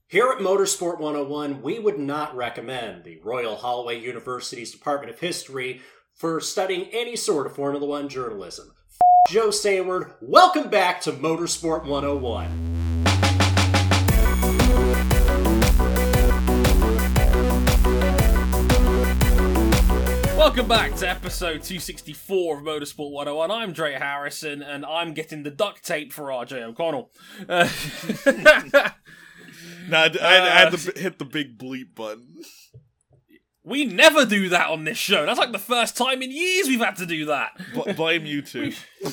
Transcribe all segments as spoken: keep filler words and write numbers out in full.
Here at Motorsport one oh one, we would not recommend the Royal Holloway University's Department of History for studying any sort of Formula One journalism. F*** Joe Sayward, welcome back to Motorsport one oh one. Welcome back to episode two sixty-four of Motorsport one oh one. I'm Dre Harrison, and I'm getting the duct tape for R J O'Connell. Uh, no, I, I, I had to hit the big bleep button. We never do that on this show. That's like the first time in years we've had to do that. B- blame you two.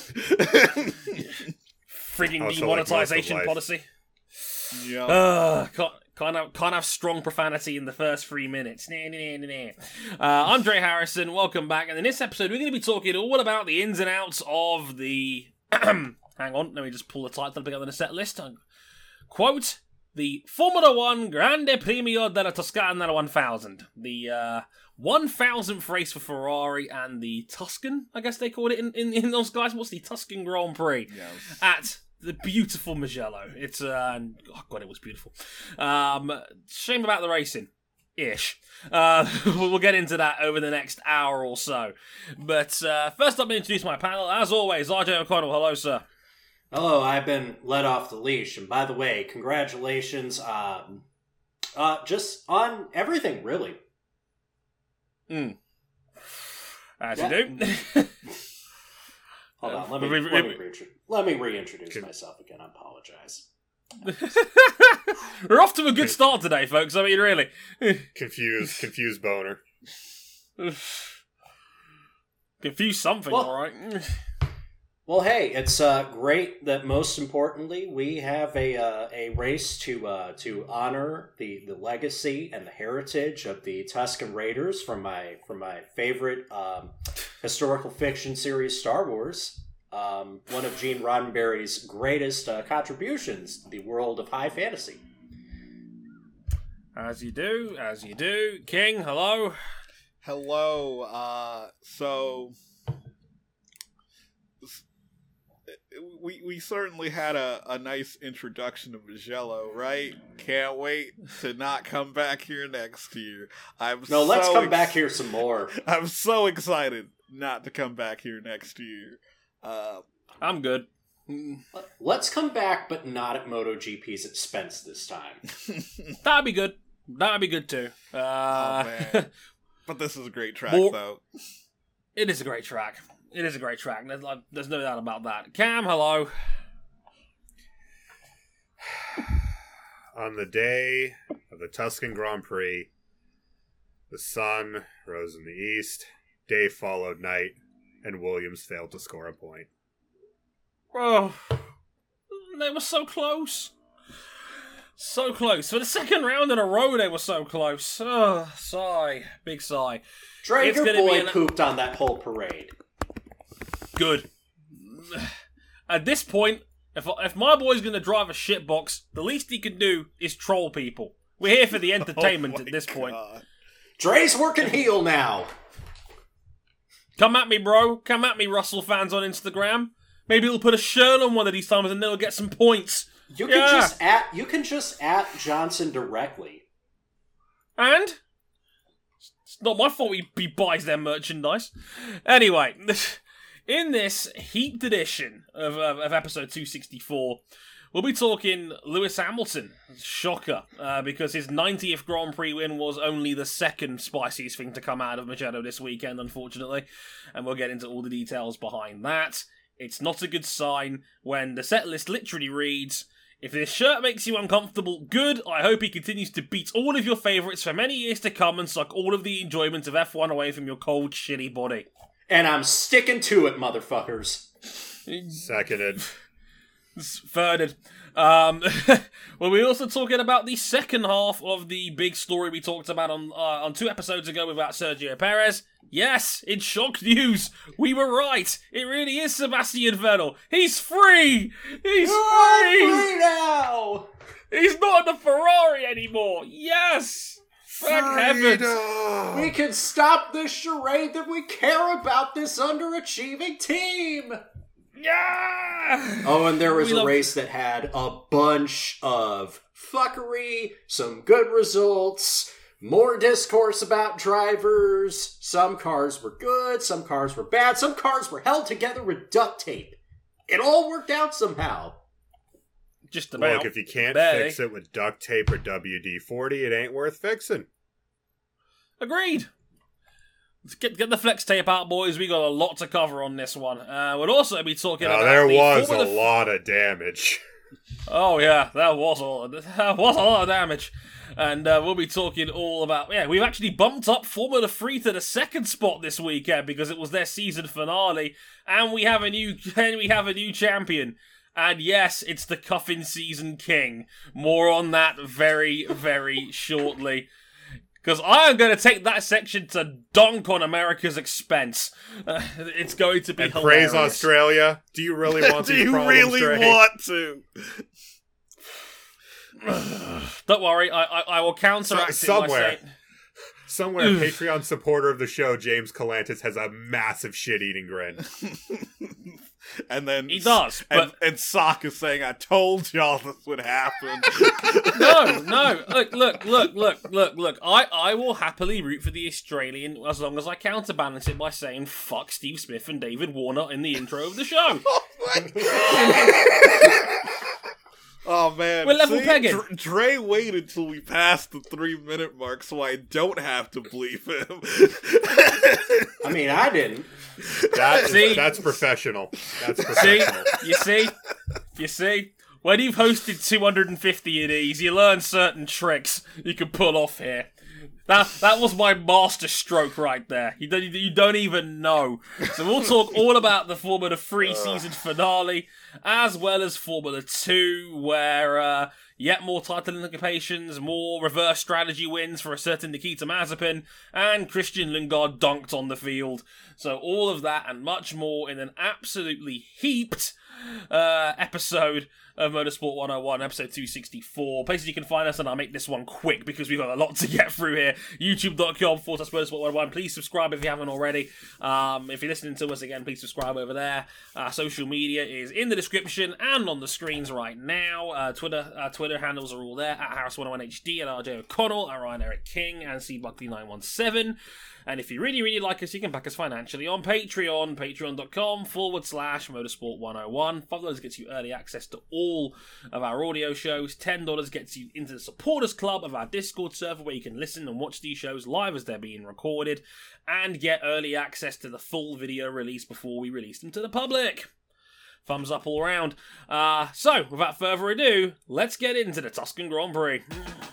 Frigging also demonetization like policy. Yeah. Uh, can't, can't, have, can't have strong profanity in the first three minutes. Nah, nah, nah, nah. Uh, I'm Dre Harrison. Welcome back. And in this episode, we're going to be talking all about the ins and outs of the... Hang on, let me just pull the title together in the set list. Quote, the Formula One Grande Premio della Toscana one thousand. The uh, one thousandth race for Ferrari and the Tuscan, I guess they called it in, in, in those guys. What's the Tuscan Grand Prix? Yes. At the beautiful Mugello. It's, uh, oh god, it was beautiful. Um, shame about the racing. Ish. Uh, we'll get into that over the next hour or so. But uh, first up, I'm going to introduce my panel. As always, R J O'Connell. Hello, sir. Hello, I've been let off the leash. And by the way, congratulations um, uh, just on everything, really. Mm. As yeah. you do. Hold on, let me, let me, reintro- let me reintroduce Con- myself again. I apologize. We're off to a good start today, folks. I mean, really. confused, confused boner. Confused something, well, all right. Well, hey, it's uh, great that most importantly we have a uh, a race to uh, to honor the, the legacy and the heritage of the Tusken Raiders from my from my favorite um, historical fiction series, Star Wars. Um, one of Gene Roddenberry's greatest uh, contributions to the world of high fantasy. As you do, as you do. King, hello. Hello. Uh, so... We we certainly had a, a nice introduction to Mugello, right? Can't wait to not come back here next year. I'm no, so let's come ex- back here some more. I'm so excited not to come back here next year. Uh, I'm good. Let's come back, but not at MotoGP's expense this time. That'd be good. That'd be good too. Uh, oh man! But this is a great track, more- though. It is a great track. It is a great track. There's, like, there's no doubt about that. Cam, hello. On the day of the Tuscan Grand Prix, the sun rose in the east, day followed night, and Williams failed to score a point. Oh, they were so close. So close. For the second round in a row, they were so close. Oh, sigh. Big sigh. Dre, your boy an... pooped on that whole parade. Good. At this point, if if my boy's going to drive a shitbox, the least he can do is troll people. We're here for the entertainment oh at this God. point. Dre's working heel now. Come at me, bro. Come at me, Russell fans on Instagram. Maybe he'll put a shirt on one of these times and they'll get some points. You yeah. can just at you can just at Johnson directly. And it's not my fault he, he buys their merchandise. Anyway. In this heaped edition of, of, of episode two sixty-four, we'll be talking Lewis Hamilton. Shocker, uh, because his ninetieth Grand Prix win was only the second spiciest thing to come out of Mugello this weekend, unfortunately. And we'll get into all the details behind that. It's not a good sign when the set list literally reads, if this shirt makes you uncomfortable, good. I hope he continues to beat all of your favourites for many years to come and suck all of the enjoyment of F one away from your cold, shitty body. And I'm sticking to it, motherfuckers. Seconded. Thirded. Um, well, we're also talking about the second half of the big story we talked about on uh, on two episodes ago about Sergio Perez. Yes, in shock news, we were right. It really is Sebastian Vettel. He's free. He's free. free now. He's not in the Ferrari anymore. Yes. Thank heavens. We can stop this charade that we care about this underachieving team. Yeah. Oh, and there was we a love- race that had a bunch of fuckery, some good results, more discourse about drivers. Some cars were good, some cars were bad, some cars were held together with duct tape. It all worked out somehow. Just about. Look, if you can't Barely. fix it with duct tape or W D forty, it ain't worth fixing. Agreed. Let's get, get the flex tape out, boys. We got a lot to cover on this one. Uh, we'll also be talking Now, about there the was a Formula F- lot of damage. Oh yeah, that was a lot. Of, that was a lot of damage, and uh, we'll be talking all about. Yeah, we've actually bumped up Formula Three to the second spot this weekend because it was their season finale, and we have a new and we have a new champion. And yes, it's the Cuffin Season King. More on that very, very shortly. Because I am going to take that section to dunk on America's expense. Uh, it's going to be And hilarious. praise Australia. Do you really want Do these you problems really straight? want to? Don't worry, I I, I will counteract So- it by somewhere. saying... Somewhere, a Patreon supporter of the show, James Calantis, has a massive shit-eating grin. And then He does, and, but- and Sock is saying, "I told y'all this would happen." No, no. Look, look, look, look, look, look. I, I will happily root for the Australian as long as I counterbalance it by saying fuck Steve Smith and David Warner in the intro of the show. Oh man, We're level See, pegging. Dre, Dre waited till we passed the three minute mark so I don't have to bleep him. I mean, I didn't. That See? is, that's professional. That's See? professional. You see? You see? When you've hosted two hundred fifty of these, you learn certain tricks you can pull off here. That that was my master stroke right there. You don't, you don't even know. So we'll talk all about the Formula three season finale, as well as Formula two, where uh, yet more title implications, more reverse strategy wins for a certain Nikita Mazepin, and Christian Lundgaard dunked on the field. So all of that and much more in an absolutely heaped uh, episode of Motorsport one oh one, episode two sixty-four. Places you can find us, and I'll make this one quick because we've got a lot to get through here. YouTube.com forward slash Motorsport one oh one. Please subscribe if you haven't already. Um, if you're listening to us again, please subscribe over there. Our social media is in the description and on the screens right now. Uh, Twitter uh, Twitter handles are all there, at Harris one oh one H D, at R J O'Connell, at Ryan Eric King, and C Buckley nine one seven. And if you really, really like us, you can back us financially on Patreon, patreon.com forward slash motorsport 101. five dollars gets you early access to all of our audio shows. ten dollars gets you into the supporters club of our Discord server where you can listen and watch these shows live as they're being recorded and get early access to the full video release before we release them to the public. Thumbs up all around. Uh, so, without further ado, let's get into the Tuscan Grand Prix.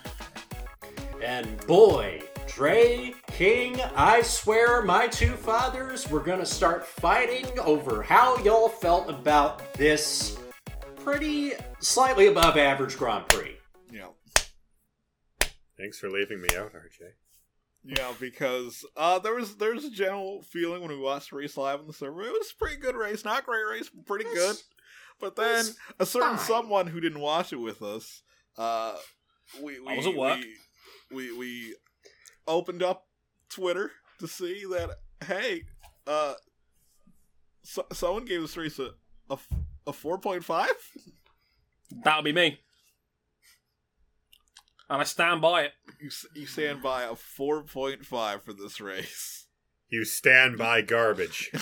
And boy, Dre, King, I swear my two fathers were gonna start fighting over how y'all felt about this pretty slightly above average Grand Prix. Yeah, Thanks for leaving me out, R J. yeah, because uh, there was there was a general feeling when we watched the race live on the server. It was a pretty good race, not a great race, but pretty good. But then a certain fine. someone who didn't watch it with us, uh, we we I was at work. we, we we opened up Twitter to see that hey, uh, so, someone gave this race a a, a four point five. That would be me. And I stand by it. You s- you stand by a four point five for this race. You stand by garbage.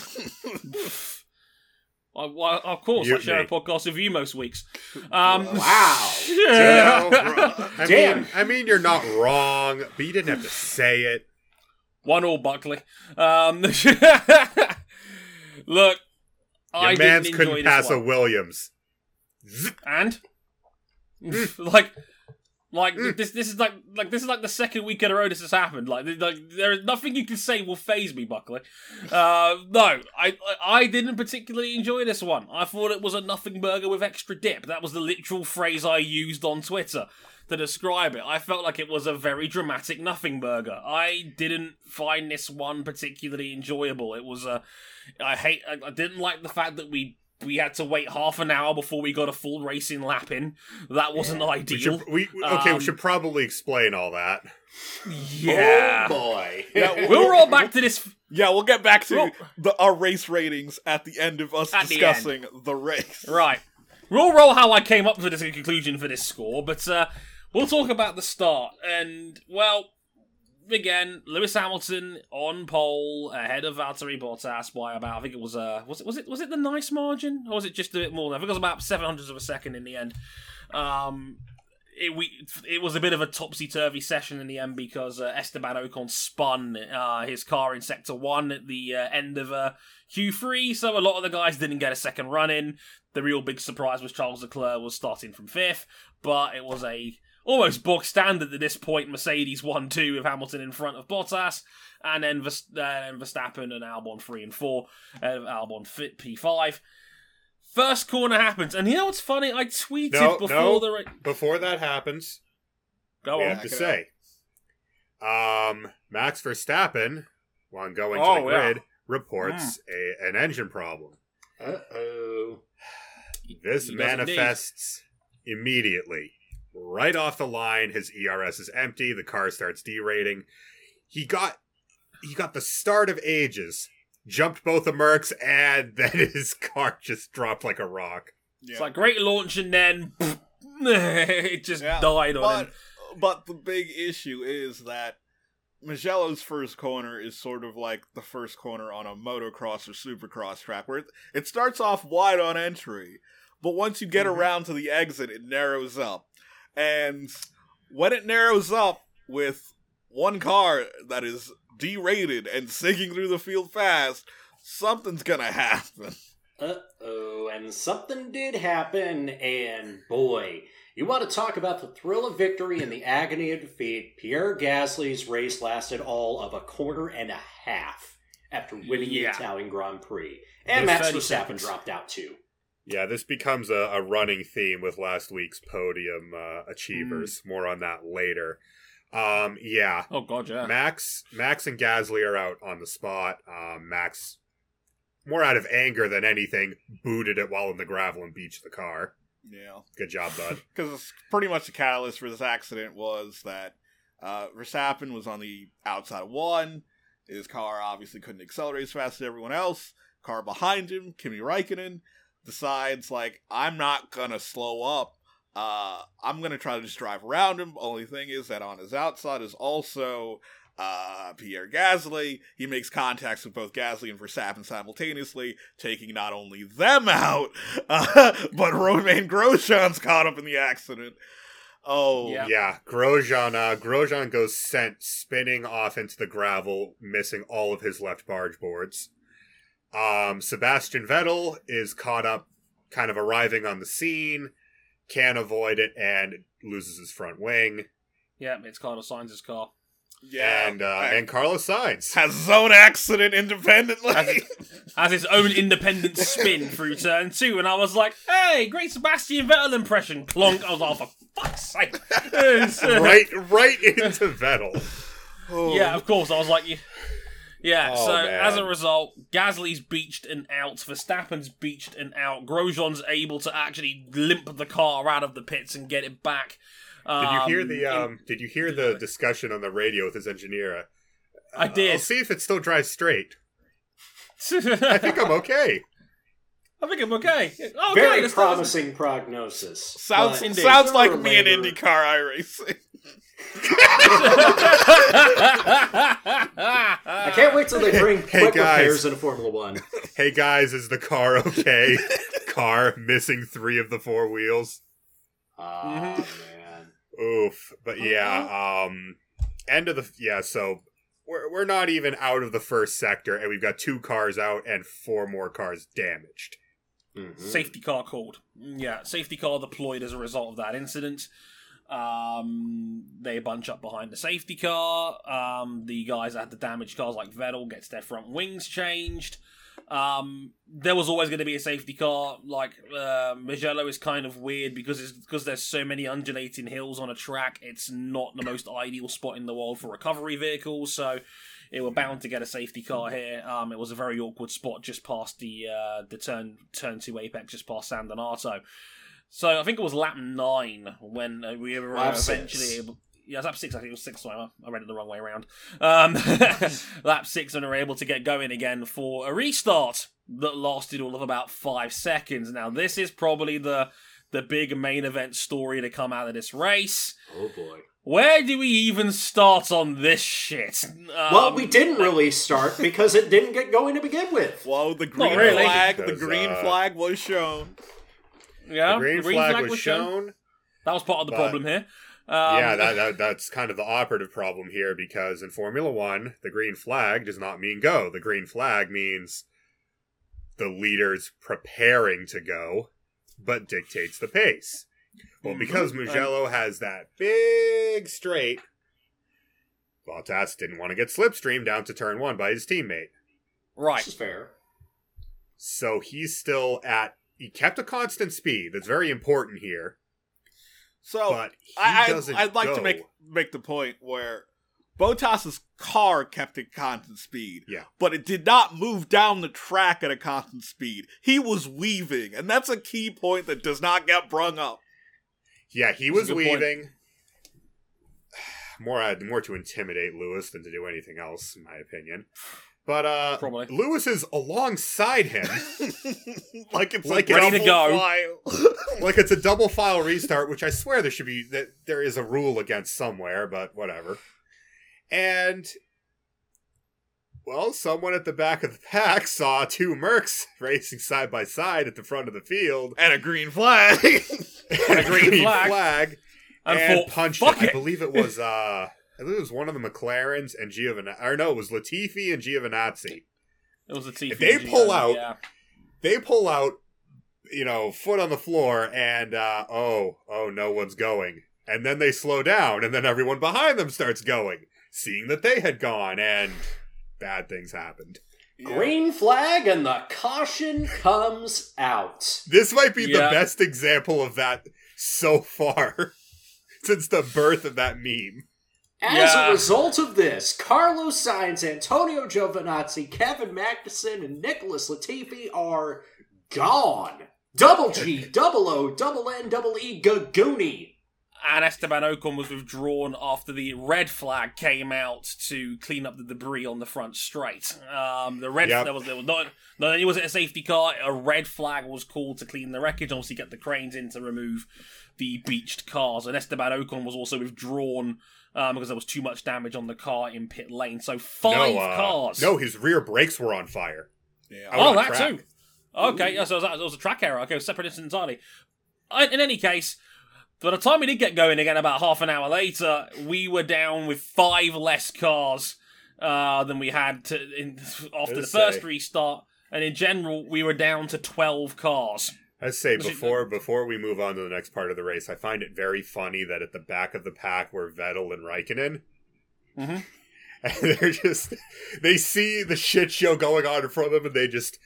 I, well, of course, I Mutiny. share a podcast with you most weeks. Um, Wow. Damn, bro. I Damn. mean, I mean, you're not wrong, but you didn't have to say it. One all Buckley. Um, look, Your I mans didn't couldn't enjoy pass this a one. Williams. And like, like this, this is like, like this is like the second week in a row this has happened. Like, like there is nothing you can say will faze me, Buckley. Uh, no, I, I didn't particularly enjoy this one. I thought it was a nothing burger with extra dip. That was the literal phrase I used on Twitter to describe it. I felt like it was a very dramatic nothing burger. I didn't find this one particularly enjoyable. It was a, I hate, I, I didn't like the fact that we. We had to wait half an hour before we got a full racing lap in. That wasn't We ideal. should, we, okay, Um, we should probably explain all that. Yeah. Oh boy. Yeah, We'll roll back to this. Yeah, we'll get back to Well- the, our race ratings at the end of us At the discussing the, race. Right. We'll roll how I came up with this conclusion for this score, but uh, we'll talk about the start. And, well, again, Lewis Hamilton on pole ahead of Valtteri Bottas by about, I think it was, uh, was it, was it, was it the nice margin? Or was it just a bit more? I think it was about seven hundredths of a second in the end. Um, it, we, it was a bit of a topsy-turvy session in the end because uh, Esteban Ocon spun uh, his car in Sector one at the uh, end of uh, Q three, so a lot of the guys didn't get a second run in. The real big surprise was Charles Leclerc was starting from fifth, but it was a almost book standard at this point. Mercedes one two with Hamilton in front of Bottas, and then Verstappen and Albon three and four, and Albon P five. First corner happens, and you know what's funny? I tweeted no, before no. the... Before that happens, Go we on. have to say, um, Max Verstappen, while going Oh, to the yeah. grid, reports a, an engine problem. Uh-oh. This He does manifests immediately. Right off the line, his E R S is empty, the car starts derating. He got he got the start of ages, jumped both the Mercs, and then his car just dropped like a rock. Yeah. It's like great launch, and then it just Yeah, died on but, him. But the big issue is that Mugello's first corner is sort of like the first corner on a motocross or supercross track, where it, it starts off wide on entry, but once you get Mm-hmm. around to the exit, it narrows up. And when it narrows up with one car that is derated and sinking through the field fast, something's gonna happen. Uh-oh, and something did happen, and boy, you want to talk about the thrill of victory and the agony of defeat. Pierre Gasly's race lasted all of a quarter and a half after winning Yeah. the Italian Grand Prix. And Those Max thirty Verstappen seconds. dropped out too. Yeah, this becomes a, a running theme with last week's podium uh, achievers. More on that later. Um, yeah, Oh god, yeah. Max, Max and Gasly are out on the spot. Um, Max, more out of anger than anything, booted it while in the gravel and beached the car. Yeah. Good job, bud. Because pretty much the catalyst for this accident was that uh, Verstappen was on the outside of one. His car obviously couldn't accelerate as fast as everyone else. Car behind him, Kimi Räikkönen, decides, like, I'm not going to slow up. Uh, I'm going to try to just drive around him. Only thing is that on his outside is also uh, Pierre Gasly. He makes contacts with both Gasly and Verstappen simultaneously, taking not only them out, uh, but Romain Grosjean's caught up in the accident. Oh, Yeah. Yeah, Grosjean, uh, Grosjean goes sent spinning off into the gravel, missing all of his left barge boards. Um, Sebastian Vettel is caught up, kind of arriving on the scene, can't avoid it, and loses his front wing. Yeah, it's Carlos Sainz's car. yeah. and uh, and Carlos Sainz. has his own accident independently. Has, it, has its own independent spin through turn two, and I was like, hey, great Sebastian Vettel impression. Clonk. I was like, oh, for fuck's sake. It's, uh, right, right into Vettel. Oh. Yeah, of course. I was like, yeah. Yeah, Oh, so man. as a result, Gasly's beached and out, Verstappen's beached and out, Grosjean's able to actually limp the car out of the pits and get it back. Did you hear Um, the um? Did you hear the discussion on the radio with his engineer? I did. I'll see if it still drives straight. I I think I'm okay. I think I'm okay. Oh, Very okay, let's- promising prognosis. Sounds But sounds like sooner or me in later- IndyCar iRacing. I can't wait till they bring Hey, quick guys. repairs into Formula One. Hey guys, is the car okay? Car missing three of the four wheels. Oh, Mhm. man. Oof. But yeah, um, end of the yeah. So we're we're not even out of the first sector, and we've got two cars out and four more cars damaged. Mhm. Safety car called. Yeah, safety car deployed as a result of that incident. Um, they bunch up behind the safety car. Um, the guys that had the damaged cars, like Vettel, gets their front wings changed. Um, there was always going to be a safety car. Like uh, Mugello is kind of weird because it's because there's so many undulating hills on a track. It's not the most ideal spot in the world for recovery vehicles. So they were bound to get a safety car here. Um, it was a very awkward spot just past the uh, the turn turn two apex, just past San Donato. So I think it was lap nine when uh, we were Lap uh, eventually six. able. Yeah, it was lap six. I think it was six. Sorry, I read it the wrong way around. Um, lap six, and we were able to get going again for a restart that lasted all of about five seconds. Now, this is probably the the big main event story to come out of this race. Oh boy. Where do we even start on this shit? Um, Well, we didn't really start because it didn't get going to begin with. Well, the green really, flag, the because, green uh, flag was shown. Yeah, The green, flag, was shown. That was part of the but- problem here. Um, yeah, that, that that's kind of the operative problem here, because in Formula One, the green flag does not mean go. The green flag means the leader's preparing to go, but dictates the pace. Well, because Mugello has that big straight, Bottas didn't want to get slipstreamed down to turn one by his teammate. right. This is fair. So he's still at... He kept a constant speed. That's very important here. So But he I, doesn't I, I'd like go. to make make the point where Bottas's car kept at constant speed. Yeah. But it did not move down the track at a constant speed. He was weaving, and that's a key point that does not get brung up. Yeah, he That's was a good point. weaving. More, uh, more to intimidate Lewis than to do anything else, in my opinion. But uh, Probably. Lewis is alongside him, like it's Like a ready to double go. file. like it's a double file restart, which I swear there should be that there is a rule against somewhere, but whatever. And well, someone at the back of the pack saw two Mercs racing side by side at the front of the field, And a green flag. and a green flag. and, And thought, punched "Fuck it. I it." believe it was uh I believe it was one of the McLarens and Giovinazzi. Or no, it was Latifi and Giovinazzi. It was a T. If they pull out- yeah. They pull out, you know, foot on the floor, and uh oh, oh, no one's going. And then they slow down, and then everyone behind them starts going, seeing that they had gone, and bad things happened. Green flag and the caution comes out. This might be Yeah. the best example of that so far since the birth of that meme. As Yeah. a result of this, Carlos Sainz, Antonio Giovinazzi, Kevin Magnussen, and Nicholas Latifi are gone. Double G, double O, double N, double E, Gagooni. And Esteban Ocon was withdrawn after the red flag came out to clean up the debris on the front straight. Um, the red Yep. there was there was not not only was it a safety car, a red flag was called to clean the wreckage. Obviously, get the cranes in to remove the beached cars. And Esteban Ocon was also withdrawn um, because there was too much damage on the car in pit lane. So five no, uh, cars. No, his rear brakes were on fire. Yeah. Out Oh, on that track. too. Okay, yeah, so it was, it was a track error. Okay, it was separate incident entirely. Uh, In any case, by the time we did get going again, about half an hour later, we were down with five less cars uh, than we had to, in, after the Let's first say. restart, and in general, we were down to twelve cars. I'd say Was it- before before we move on to the next part of the race, I find it very funny that at the back of the pack were Vettel and Raikkonen. Mhm. And they're just, they see the shit show going on in front of them, and they just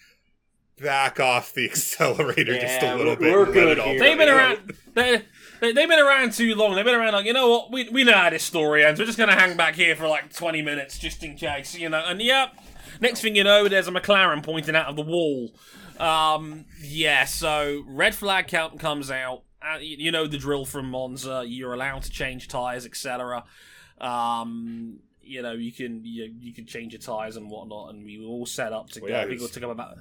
back off the accelerator just a Yeah, little we're- bit. we're and let good it all here. They've been play around. out. They, they, they've been around too long. They've been around like, you know what? We we know how this story ends. We're just gonna hang back here for like twenty minutes just in case, you know. And yep, next thing you know, there's a McLaren pointing out of the wall. Um, yeah. So red flag count comes out. Uh, you, you know the drill from Monza. You're allowed to change tires, et cetera. Um, you know you can you, you can change your tires and whatnot, and we were all set up to Well, go. yeah, I think it it was- took up about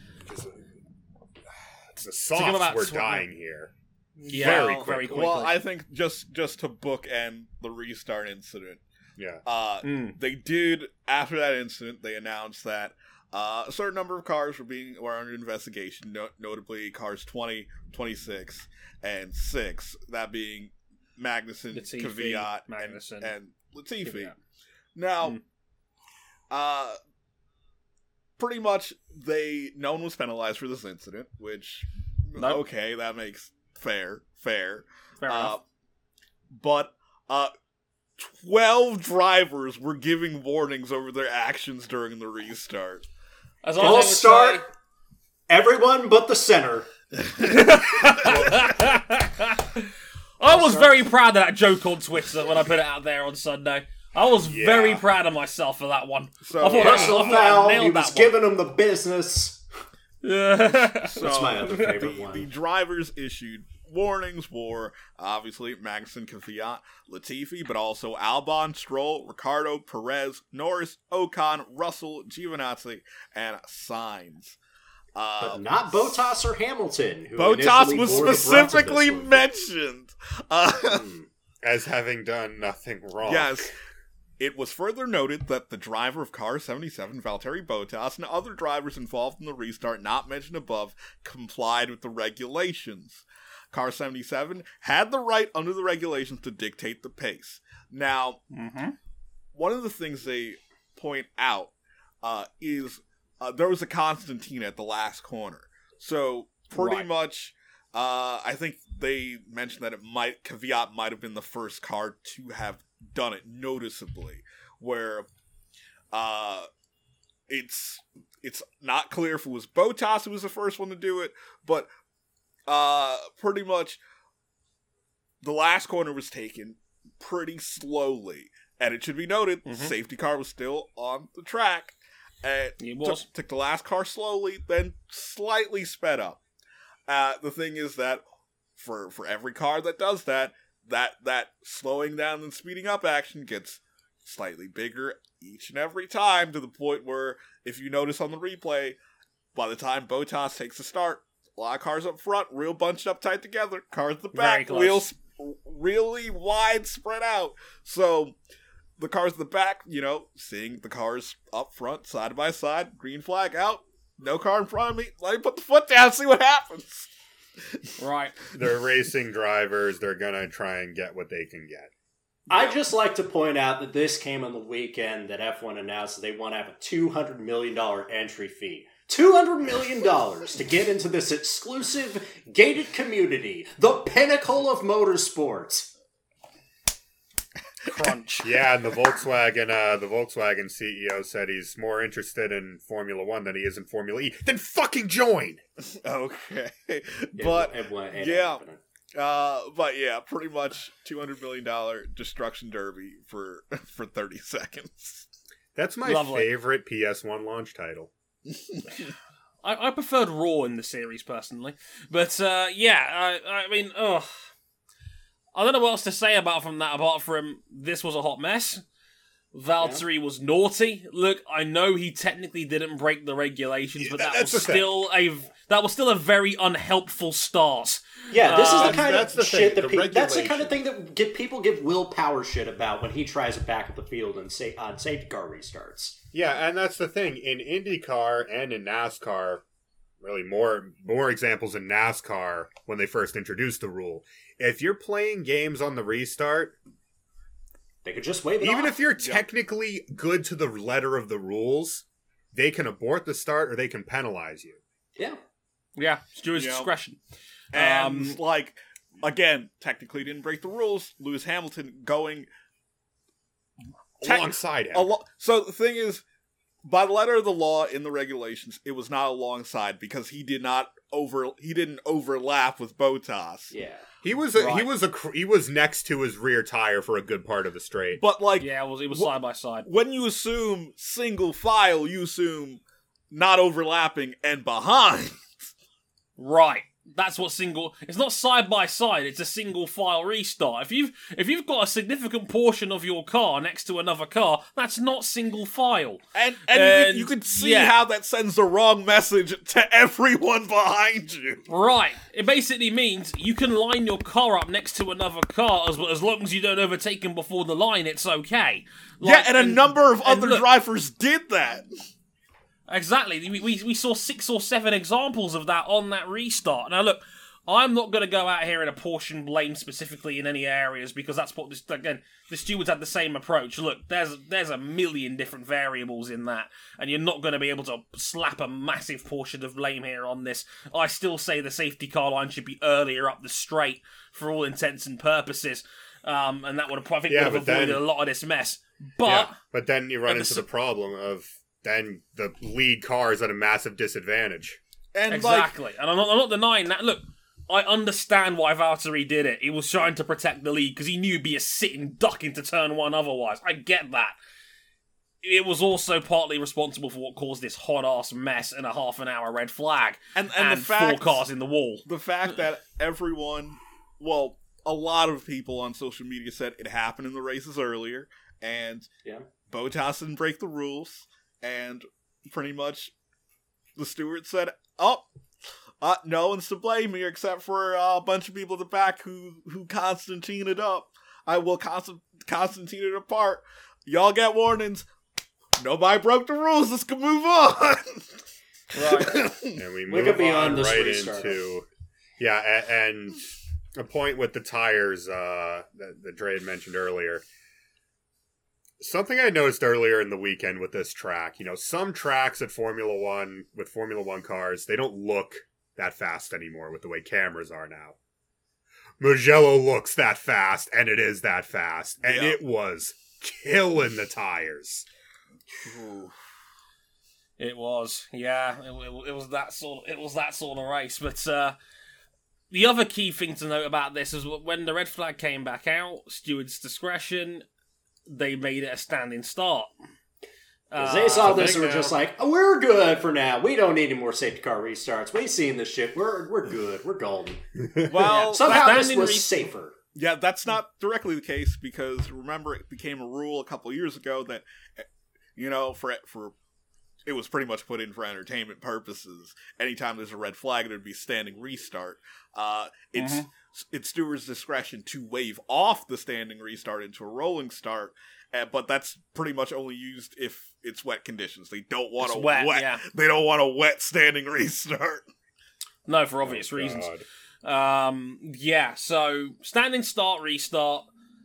The give softs about were tw- dying here. yeah Very very quickly. quickly. Well, I think just just to bookend the restart incident, Yeah. uh, Mm. they did after that incident. They announced that uh, a certain number of cars were being were under investigation, no- notably cars twenty, twenty-six, and six. That being Magnussen, Latifi, Kvyat, and, Magnussen, and Latifi. Kvyat. Now, Mm. uh, pretty much they no one was penalized for this incident, which Nope. okay, that makes fair, fair. Fair Uh, enough. but uh, twelve drivers were giving warnings over their actions during the restart. As Full would start. Everyone but the center. I was very proud of that joke on Twitter when I put it out there on Sunday. I was Yeah. very proud of myself for that one. So, I thought yeah, Personal I thought I foul. nailed He that was one. giving them the business. so That's my other favorite the, one. the drivers issued warnings for obviously Magnussen, Kvyat, Latifi, but also Albon, Stroll, Ricardo, Perez, Norris, Ocon, Russell, Giovinazzi, and Sainz. Uh, But not Bottas or Hamilton, who Bottas initially was bore the brunt of this specifically one. mentioned. Uh, Hmm. As having done nothing wrong. yes. It was further noted that the driver of Car seventy-seven, Valtteri Bottas, and other drivers involved in the restart not mentioned above complied with the regulations. Car seventy-seven had the right under the regulations to dictate the pace. Now, Mm-hmm. one of the things they point out uh, is uh, there was a Constantine at the last corner. So, pretty Right. much, uh, I think they mentioned that it might, Kvyat might have been the first car to have done it noticeably, where uh, it's it's not clear if it was Bottas who was the first one to do it, but uh, pretty much the last corner was taken pretty slowly. And it should be noted, Mhm. safety car was still on the track. And It was. Took, took the last car slowly, then slightly sped up. Uh, the thing is that for for every car that does that, that that slowing down and speeding up action gets slightly bigger each and every time, to the point where, if you notice on the replay, by the time Bottas takes the start, a lot of cars up front, real bunched up tight together, cars at the Very back, close. real sp- really wide spread out. So the cars at the back, you know, seeing the cars up front, side by side, green flag out, no car in front of me, let me put the foot down, see what happens. Right. They're racing drivers. They're going to try and get what they can get. I'd just like to point out that this came on the weekend that F one announced that they want to have a two hundred million dollars entry fee. two hundred million dollars to get into this exclusive gated community, the pinnacle of motorsports. Crunch. Yeah, and the Volkswagen, uh, the Volkswagen C E O said he's more interested in Formula One than he is in Formula E. Then fucking join. Okay. It- But, it went- it yeah. happened. uh, but yeah, pretty much two hundred million dollars destruction derby for, for thirty seconds. That's my Lovely. favorite P S one launch title. I, I preferred Raw in the series personally, but uh, yeah, I, I mean, ugh. I don't know what else to say about from that apart from this was a hot mess. Valtteri was naughty. Look, I know he technically didn't break the regulations, but Yeah, that that's was the thing. still a that was still a very unhelpful start. Yeah, this is Uh, the kind that's of the shit thing, that the pe- that's the kind of regulation. thing that get people give willpower shit about when he tries it back at the field and say on safety car restarts. Yeah, and that's the thing. In IndyCar and in NASCAR, really more more examples in NASCAR when they first introduced the rule. If you're playing games on the restart, They could just wave it even off. if you're technically good to the letter of the rules, they can abort the start or they can penalize you. yeah. Yeah, stewards' Yeah. discretion. And, Um, like, again, technically didn't break the rules. Lewis Hamilton going Tech- Alongside him. a lo- So the thing is, by the letter of the law in the regulations, it was not alongside because he did not over he didn't overlap with Bottas. Yeah. he was a, he Right. was a cr- he was next to his rear tire for a good part of the straight. But like, Yeah, it was, it was Wh- side by side. when you assume single file, you assume not overlapping and behind. Right. That's what single. It's not side by side. It's a single file restart. If you've if you've got a significant portion of your car next to another car, that's not single file. And and, And, you, can, you can see yeah. how that sends the wrong message to everyone behind you. Right. It basically means you can line your car up next to another car as as long as you don't overtake them before the line. It's okay. Yeah, Like, and a number of and other look- drivers did that. Exactly. We, we, we saw six or seven examples of that on that restart. Now, look, I'm not going to go out here and apportion blame specifically in any areas because that's what this again. The stewards had the same approach. Look, there's there's a million different variables in that, and you're not going to be able to slap a massive portion of blame here on this. I still say the safety car line should be earlier up the straight for all intents and purposes, um, and that would have I think Yeah, would have but avoided then- a lot of this mess. But Yeah, but then you run and the into s- the problem of then the lead car is at a massive disadvantage. And exactly, and I'm not, I'm not denying that. Look, I understand why Valtteri did it. He was trying to protect the lead because he knew he'd be a sitting duck into turn one otherwise. I get that. It was also partly responsible for what caused this hot ass mess and a half an hour red flag and and, and the four fact cars in the wall. the fact that everyone, well, a lot of people on social media said it happened in the races earlier, and Yeah. Bottas didn't break the rules, and pretty much the steward said, "Oh, uh, no one's to blame here except for uh, a bunch of people at the back who who Constantine it up. I will Const- Constantine it apart. Y'all get warnings. Nobody broke the rules. Let's go move on." Right. And we We move could be on on this right restart. into yeah, a- and a point with the tires uh, that, that Dre had mentioned earlier. Something I noticed earlier in the weekend with this track, you know, some tracks at Formula One, with Formula One cars, they don't look that fast anymore with the way cameras are now. Mugello looks that fast, and it is that fast, and Yeah. it was killing the tires. Ooh. It was, yeah, it, it, it was that sort. Of, it was that sort of race. But uh, the other key thing to note about this is when the red flag came back out, steward's discretion, they made it a standing start. Because Uh, they saw so this they and were know. just like, oh, we're good for now. We don't need any more safety car restarts. We've seen this shit. We're we're good. We're golden. Well, Somehow that- this standing was re- safer. yeah, that's not directly the case because remember it became a rule a couple years ago that you know for for it was pretty much put in for entertainment purposes. Anytime there's a red flag, there'd be standing restart. Uh, it's Mhm. it's steward's discretion to waive off the standing restart into a rolling start, uh, but that's pretty much only used if it's wet conditions. They don't want It's a wet, wet. yeah. They don't want a wet standing restart. No, for obvious Oh, reasons. God. Um, yeah, so standing start, restart.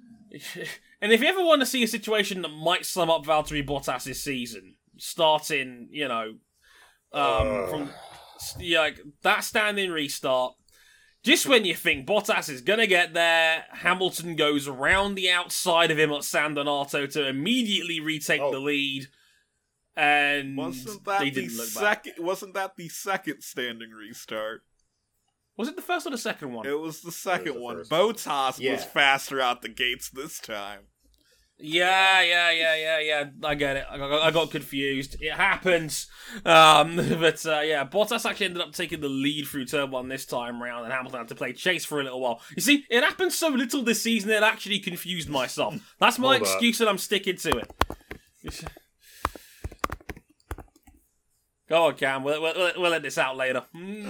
And if you ever want to see a situation that might sum up Valtteri Bottas' season, starting, you know, um, Ugh. from yeah, like that standing restart, just when you think Bottas is going to get there, Hamilton goes around the outside of him at San Donato to immediately retake Oh. the lead. And Wasn't that they the didn't look back. second? Wasn't that the second standing restart? Was it the first or the second one? It was the second the one. first Bottas Yeah. was faster out the gates this time. Yeah, yeah, yeah, yeah, yeah. I get it. I got, I got confused. It happens. Um, but uh, yeah, Bottas actually ended up taking the lead through turn one this time round, and Hamilton had to play chase for a little while. You see, it happened so little this season it actually confused myself. That's my Hold up. excuse, and I'm sticking to it. Go on, Cam. We'll, we'll, we'll let this out later.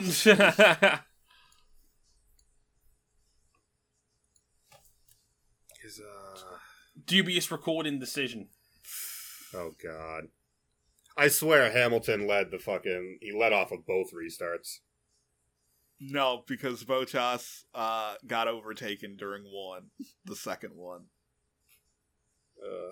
Is, uh... Dubious recording decision. Oh, God. I swear Hamilton led the fucking... He led off of both restarts. No, because Bottas uh, got overtaken during one, the second one. Uh,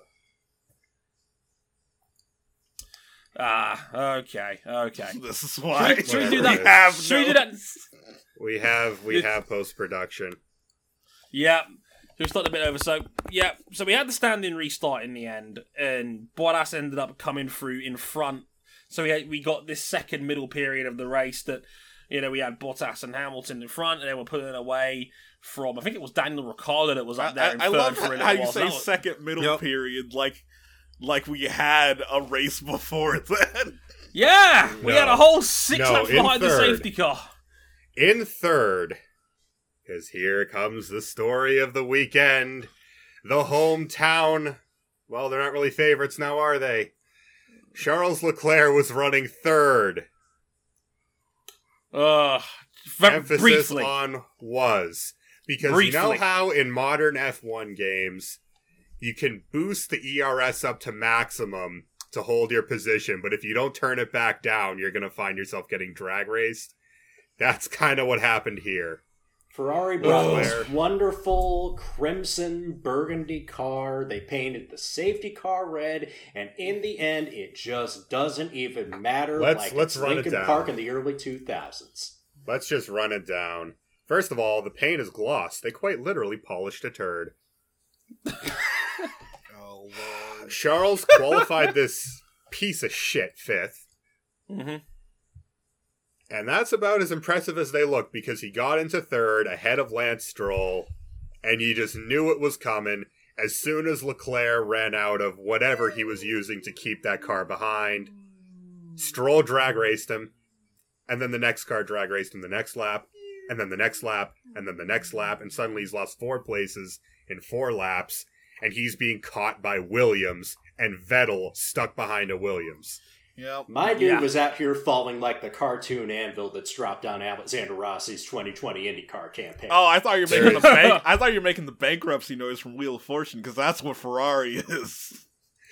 Ah, okay, okay. This is why Should we- should we do we that? have Should we do no- that? we have we have post-production. Yeah. So we started a bit over. So, yeah. So we had the standing restart in the end, and Bottas ended up coming through in front. So we had, we got this second middle period of the race that, you know, we had Bottas and Hamilton in front, and they were pulling away from, I think it was Daniel Ricciardo that was up there I, in I third love for a little how you while. So say that was- second middle Yep. period, like like we had a race before then. Yeah! We No. had a whole six No, laps in behind the third. safety car. In third, because here comes the story of the weekend. The hometown, well, they're not really favorites now, are they? Charles Leclerc was running third. Uh, very Emphasis briefly. on was. Because Briefly. you know how in modern F one games, you can boost the E R S up to maximum to hold your position, but if you don't turn it back down, you're going to find yourself getting drag raced. That's kind of what happened here. Ferrari brought Ugh. this wonderful crimson burgundy car. They painted the safety car red, and in the end, it just doesn't even matter. Let's- like let's it's run it Lincoln down. Park in the early two thousands. Let's just run it down. First of all, the paint is gloss. They quite literally polished a turd. Oh lord. Charles qualified this piece of shit fifth. hmm And that's about as impressive as they look because he got into third ahead of Lance Stroll, and you just knew it was coming as soon as Leclerc ran out of whatever he was using to keep that car behind. Stroll drag raced him, and then the next car drag raced him the next lap, and then the next lap, and then the next lap, and suddenly he's lost four places in four laps, and he's being caught by Williams, and Vettel stuck behind a Williams. Yep. My dude Yeah. was out here falling like the cartoon anvil that's dropped down Alexander Rossi's twenty twenty IndyCar campaign. Oh, I thought you were There making the is. bank. I thought you were making the bankruptcy noise from Wheel of Fortune because that's what Ferrari is.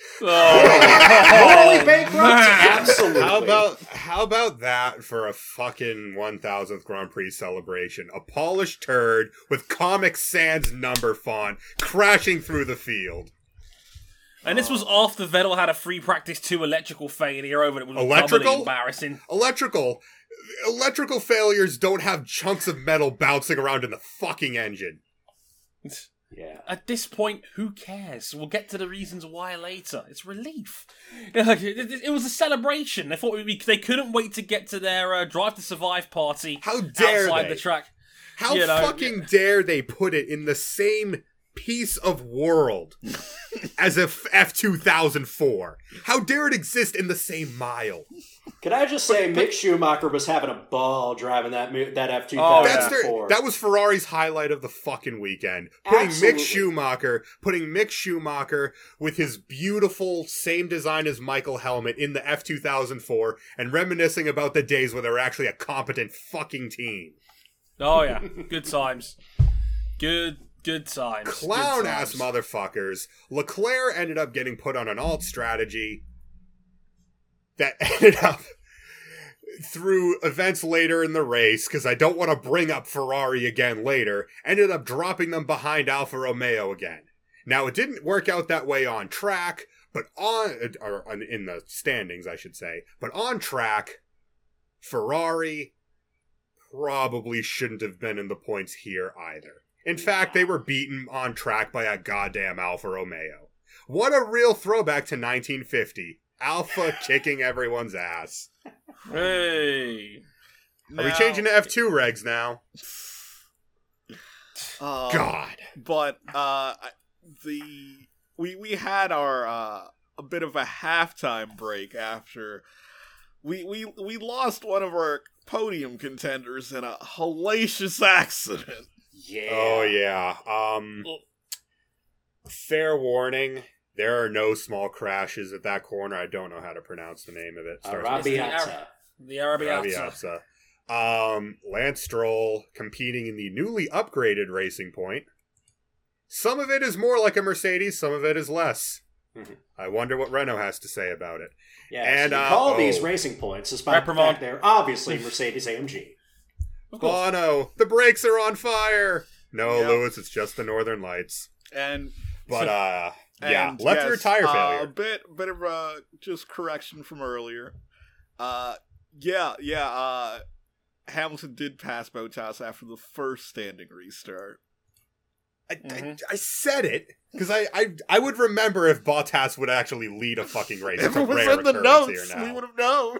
Morally bankrupt? man. Absolutely. How about how about that for a fucking one thousandth Grand Prix celebration? A polished turd with Comic Sans number font crashing through the field. And this was after Vettel had a free practice two electrical failure over it. It was Electrical? doubly embarrassing. Electrical electrical failures don't have chunks of metal bouncing around in the fucking engine. Yeah. At this point, who cares? We'll get to the reasons why later. It's relief. Like, It it- it was a celebration. They thought we, they couldn't wait to get to their uh, Drive to Survive party How dare outside they? the track. How You know, fucking dare they put it in the same piece of world as a F two thousand four? How dare it exist in the same mile? Can I just say, Mick Schumacher was having a ball driving that mo- that F two Oh, That's thousand their, four. that was Ferrari's highlight of the fucking weekend. Putting Absolutely. Mick Schumacher, putting Mick Schumacher with his beautiful same design as Michael helmet in the F two thousand four and reminiscing about the days where they were actually a competent fucking team. Oh, yeah. Good times. Good, good times. Good Clown ass times. motherfuckers. Leclerc ended up getting put on an alt strategy that ended up through events later in the race, because I don't want to bring up Ferrari again later, ended up dropping them behind Alfa Romeo again. Now, it didn't work out that way on track, but on, or in the standings, I should say, but on track, Ferrari probably shouldn't have been in the points here either. In fact, they were beaten on track by a goddamn Alfa Romeo. What a real throwback to nineteen fifty. Alpha kicking everyone's ass. Hey. Are we changing to F two regs now? Uh, God. But uh, I- the we we had our uh, a bit of a halftime break after we we we lost one of our podium contenders in a hellacious accident. Yeah. Oh, yeah. Um, fair warning. There are no small crashes at that corner. I don't know how to pronounce the name of it. Starts with Arrabbiata. The Arabiata. Arrabbiata. Um, Lance Stroll competing in the newly upgraded Racing Point. Some of it is more like a Mercedes, some of it is less. Mhm. I wonder what Renault has to say about it. Yeah, And, so you uh, call oh. these racing points, despite the Reprimand. fact they're obviously Mercedes A M G. Of course. Bono, the brakes are on fire! No, Yep. Lewis, it's just the Northern Lights. And But, uh, yeah, and left rear yes, tire uh, failure. A bit bit of uh, just correction from earlier. Uh, yeah, yeah. Uh, Hamilton did pass Bottas after the first standing restart. I, Mhm. I, I said it because I, I I would remember if Bottas would actually lead a fucking race. If It's a it was rare in the occurrence notes, here now. we would have known.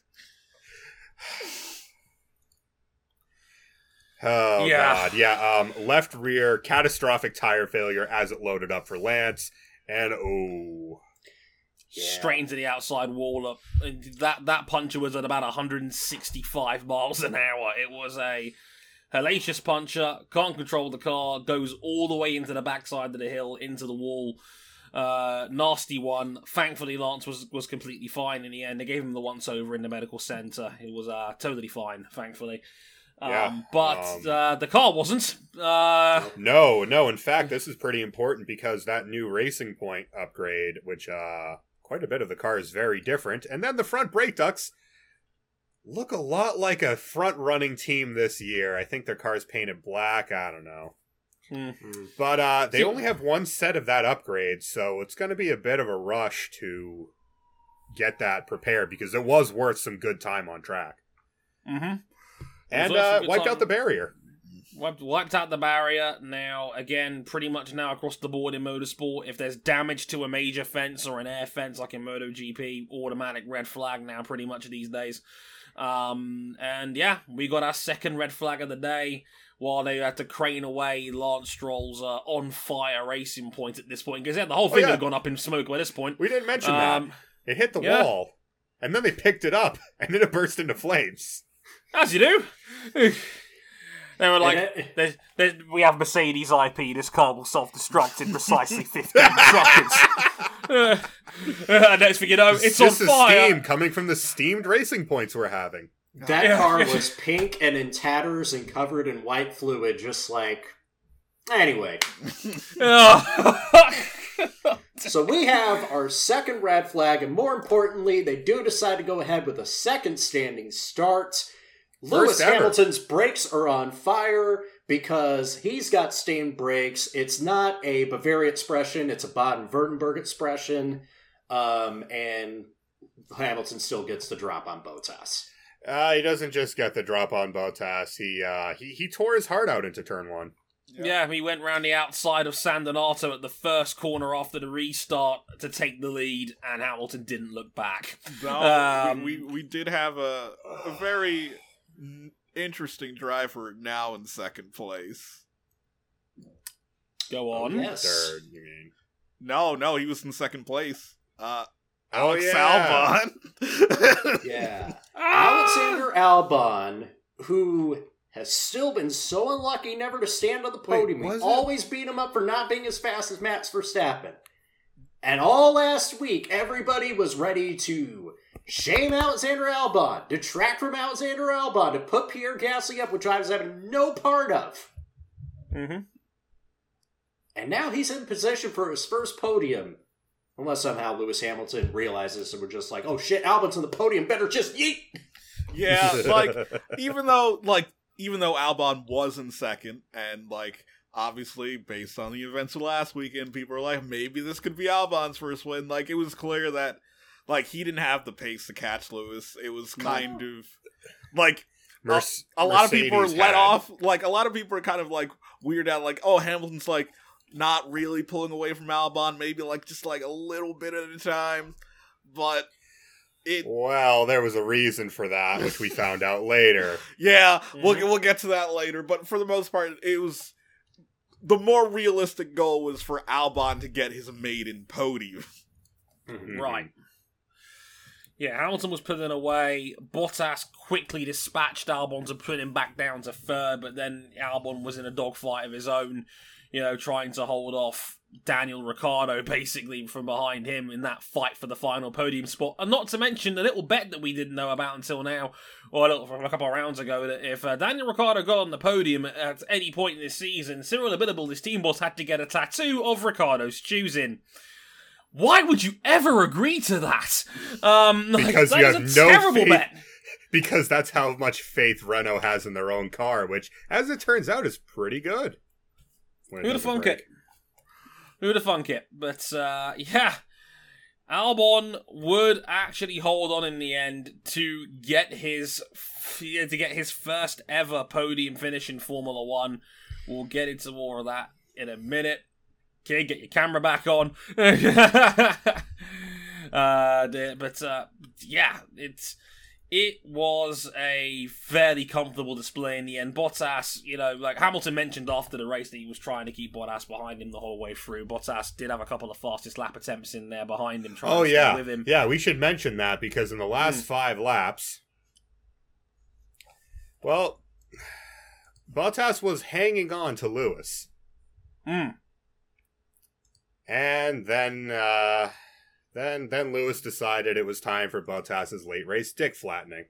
Oh Yeah. god, yeah. Um, left rear catastrophic tire failure as it loaded up for Lance, and oh, Yeah. Straight into the outside wall. Up and that that puncher was at about one hundred sixty-five miles an hour. It was a hellacious puncher. Can't control the car. Goes all the way into the backside of the hill, into the wall. Uh, nasty one. Thankfully, Lance was was completely fine in the end. They gave him the once over in the medical center. It was uh, totally fine, thankfully. Um, Yeah, but um, uh, the car wasn't. Uh, no, no. In fact, this is pretty important because that new Racing Point upgrade, which uh, quite a bit of the car is very different, and then the front brake ducts look a lot like a front running team this year. I think their car's painted black. I don't know. mm. But uh, they See- only have one set of that upgrade, so it's going to be a bit of a rush to get that prepared because it was worth some good time on track. Mm-hmm. And worth some uh, good wiped time. out the barrier. Wiped, wiped out the barrier. Now, again, pretty much now across the board in motorsport, if there's damage to a major fence or an air fence like in MotoGP, automatic red flag now pretty much these days. Um, and yeah, we got our second red flag of the day while they had to crane away Lance Stroll's uh, on-fire Racing Point at this point, because yeah, the whole Oh, thing yeah. had gone up in smoke by this point. We didn't mention Um, that. It hit the yeah. wall, and then they picked it up, and then it burst into flames. As you do. They were like, And it- there's, there's, we have Mercedes I P, this car will self-destruct in precisely fifteen seconds. Uh, Next thing you know, it's, it's on just the fire. steam coming from the steamed racing points we're having. That Yeah. car was pink and in tatters and covered in white fluid, just like... Anyway. So we have our second red flag, and more importantly, they do decide to go ahead with a second standing start. Lewis ever. Hamilton's brakes are on fire because he's got stained brakes. It's not a Bavaria expression, it's a Baden-Württemberg expression. Um, and Hamilton still gets the drop on Bottas. Uh, he doesn't just get the drop on Bottas. He uh, he he tore his heart out into turn one. Yeah, he went round the outside of San Donato at the first corner after the restart to take the lead, and Hamilton didn't look back. No, Um, we, we we did have a a very interesting driver now in second place. Go on. Oh, yes. Third, you mean? No, no, he was in second place. Uh, Oh, Alex yeah. Albon. Yeah. Ah! Alexander Albon, who has still been so unlucky never to stand on the podium. Wait, We was it? always beat him up for not being as fast as Max Verstappen. And all last week, everybody was ready to shame Alexander Albon, detract from Alexander Albon, to put Pierre Gasly up, which I was having no part of. Mm-hmm. And now he's in position for his first podium. Unless somehow Lewis Hamilton realizes and we're just like, oh shit, Albon's on the podium, better just yeet! Yeah, like even though like even though Albon was in second, and like obviously based on the events of last weekend, people were like, maybe this could be Albon's first win. Like it was clear that like he didn't have the pace to catch Lewis. It was kind of like Merc- a lot of people were Mercedes let had- off. Like a lot of people are kind of like weirded out. Like oh, Hamilton's like not really pulling away from Albon, maybe like just like a little bit at a time, but. It Well, there was a reason for that, which we found out later. Yeah, we'll Mhm. we'll get to that later. But for the most part, it was the more realistic goal was for Albon to get his maiden podium. Mhm. Right. Yeah, Hamilton was putting away. Bottas quickly dispatched Albon to put him back down to third, but then Albon was in a dogfight of his own, you know, trying to hold off Daniel Ricciardo basically from behind him in that fight for the final podium spot. And not to mention the little bet that we didn't know about until now, or a little from a couple of rounds ago, that if uh, Daniel Ricciardo got on the podium at any point in this season, Cyril Abiteboul, his team boss, had to get a tattoo of Ricciardo's choosing. Why would you ever agree to that? Um, like, Because that you is have a no terrible faith. bet. Because that's how much faith Renault has in their own car, which, as it turns out, is pretty good. When it Who'd have doesn't thunk break. it? Who'd have thunk it? But, uh, yeah. Albon would actually hold on in the end to get his to get his first ever podium finish in Formula One. We'll get into more of that in a minute. Okay, get your camera back on. uh, but uh, yeah, it's it was a fairly comfortable display in the end. Bottas, you know, like Hamilton mentioned after the race that he was trying to keep Bottas behind him the whole way through. Bottas did have a couple of fastest lap attempts in there behind him, trying Oh, to stay yeah. with him. Yeah, we should mention that because in the last Mm. five laps, well, Bottas was hanging on to Lewis. Mm. And then, uh, then, then Lewis decided it was time for Bottas's late race dick flattening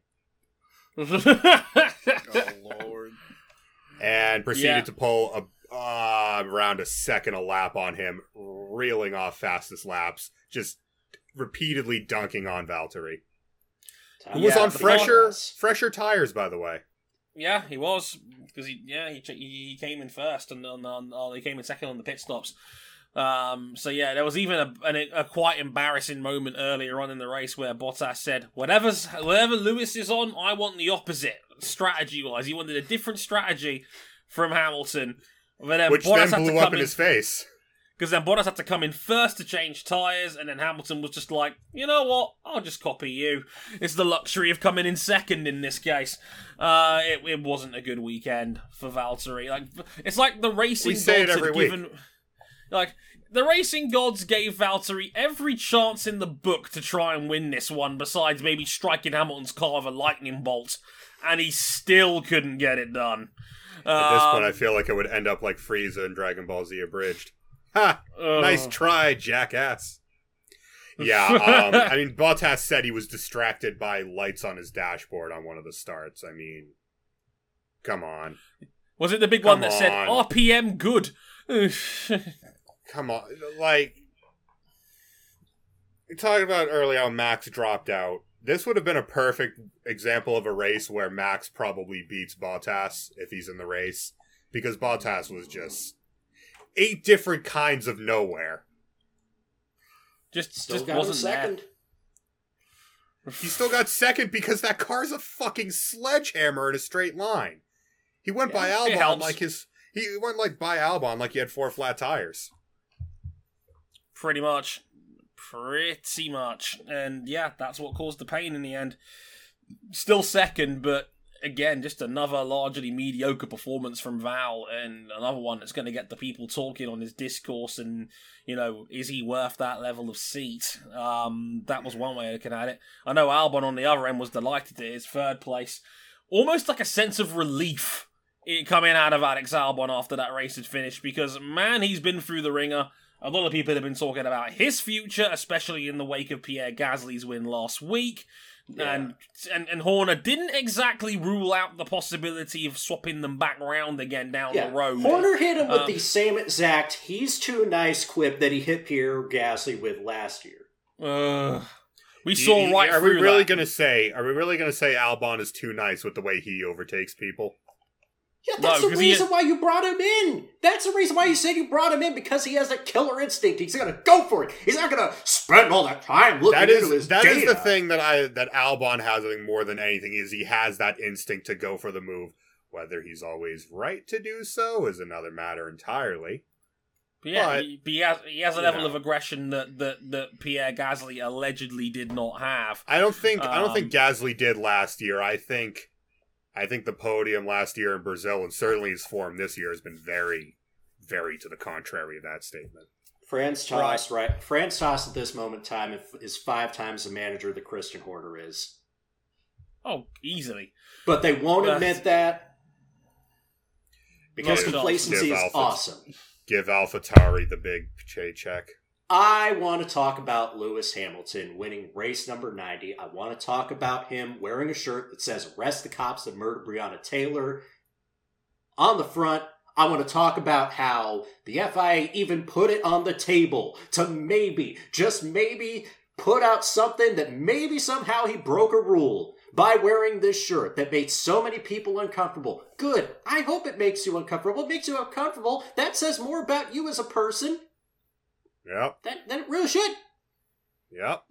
Oh lord! and proceeded Yeah. to pull a, uh, around a second a lap on him, reeling off fastest laps, just repeatedly dunking on Valtteri. Who was Yeah, on the fresher, Bottas. fresher tires, by the way. Yeah, he was because he yeah he he came in first and on, on, on he came in second on the pit stops. Um, so yeah, there was even a, an, a quite embarrassing moment earlier on in the race where Bottas said, "Whatever's whatever Lewis is on, I want the opposite strategy wise. He wanted a different strategy from Hamilton." But then Which Bottas then had to blew up come in in his face. because then Bottas had to come in first to change tyres, and then Hamilton was just like, you know what, I'll just copy you. It's the luxury of coming in second in this case. Uh, it, it wasn't a good weekend for Valtteri. Like, it's like the racing We say it gods had every week. given... Like, the racing gods gave Valtteri every chance in the book to try and win this one, besides maybe striking Hamilton's car with a lightning bolt, and he still couldn't get it done. At this point, Um, I feel like it would end up like Frieza in Dragon Ball Z Abridged. Ha! uh, Nice try, jackass. Yeah, um, I mean, Bottas said he was distracted by lights on his dashboard on one of the starts. I mean, come on. Was it the big Come one that said on. R P M good? Come on. Like, we talked about earlier how Max dropped out. This would have been a perfect example of a race where Max probably beats Bottas if he's in the race. Because Bottas was just eight different kinds of nowhere. Just, Still just got wasn't him second. there. He still got second because that car's a fucking sledgehammer in a straight line. He went Yeah, by it Albon helps. like his... He went like by Albon like he had four flat tires. Pretty much. Pretty much. And yeah, that's what caused the pain in the end. Still second, but again, just another largely mediocre performance from Val, and another one that's going to get the people talking on his discourse, and, you know, is he worth that level of seat? Um, that was one way of looking at it. I know Albon on the other end was delighted at his third place. Almost like a sense of relief it coming out of Alex Albon after that race had finished, because, man, he's been through the ringer. A lot of people have been talking about his future, especially in the wake of Pierre Gasly's win last week. Yeah. And, and and Horner didn't exactly rule out the possibility of swapping them back round again down Yeah, the road. Horner hit him with Um, the same exact "he's too nice" quip that he hit Pierre Gasly with last year. Uh, we Do saw you- right Are through we really that. gonna say? Are we really gonna say Albon is too nice with the way he overtakes people? Yeah, No, that's the 'cause he- reason why you brought him in. That's the reason why you said you brought him in, because he has a killer instinct. He's gonna go for it. He's not gonna spend all that time looking That into is his that data. is the thing that I that Albon has, I think, more than anything, is he has that instinct to go for the move. Whether he's always right to do so is another matter entirely. But yeah, but, he, but he has, he has a you level know. of aggression that, that, that Pierre Gasly allegedly did not have. I don't think I don't Um, think Gasly did last year. I think I think the podium last year in Brazil, and certainly his form this year, has been very, very to the contrary of that statement. Franz Tost, right? Franz Tost at this moment in time is five times the manager that Christian Horner is. Oh, easily. But they won't Well, admit that because Not at all. complacency Give is Alpha- awesome. Give AlphaTauri the big paycheck. I want to talk about Lewis Hamilton winning race number ninety. I want to talk about him wearing a shirt that says "Arrest the cops that murdered Breonna Taylor" on the front. I want to talk about how the F I A even put it on the table to maybe, just maybe, put out something that maybe somehow he broke a rule by wearing this shirt that made so many people uncomfortable. Good. I hope it makes you uncomfortable. It makes you uncomfortable. That says more about you as a person Yep. than, than it really should. Yep.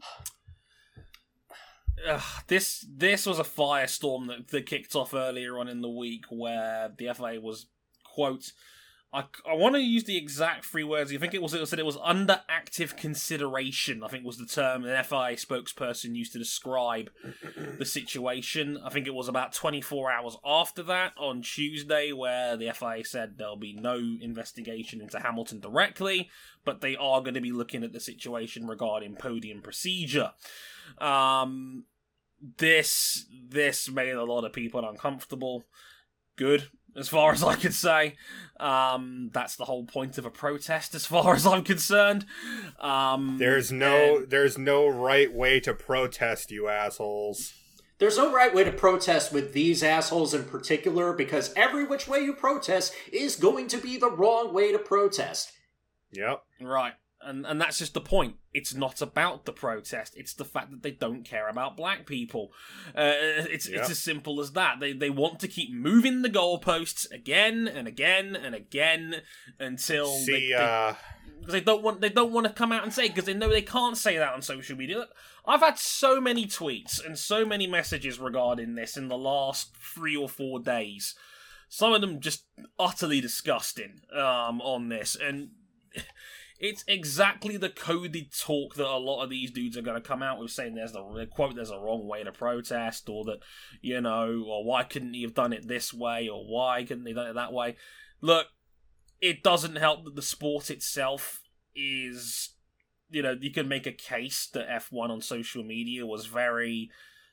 Ugh, this this was a firestorm that, that kicked off earlier on in the week, where the F A A was, quote, I, I want to use the exact three words. I think it was it said it was under active consideration, I think was the term an F I A spokesperson used to describe the situation. I think it was about twenty-four hours after that, on Tuesday, where the F I A said there'll be no investigation into Hamilton directly, but they are going to be looking at the situation regarding podium procedure. Um, this this made a lot of people uncomfortable. Good, as far as I could say. Um, that's the whole point of a protest, as far as I'm concerned. Um, There's no and- there's no right way to protest, you assholes. There's no right way to protest with these assholes in particular, because every which way you protest is going to be the wrong way to protest. Yep. Right. And and that's just the point. It's not about the protest. It's the fact that they don't care about black people. Uh, it's Yeah. it's as simple as that. They they want to keep moving the goalposts again and again and again until See, they, they, uh, because they don't want they don't want to come out and say, because they know they can't say that on social media. Look, I've had so many tweets and so many messages regarding this in the last three or four days. Some of them just utterly disgusting um, on this, and it's exactly the coded talk that a lot of these dudes are going to come out with, saying there's the quote there's a wrong way to protest, or that, you know, or why couldn't he have done it this way, or why couldn't he have done it that way. Look, it doesn't help that the sport itself is, you know, you can make a case that F one on social media was very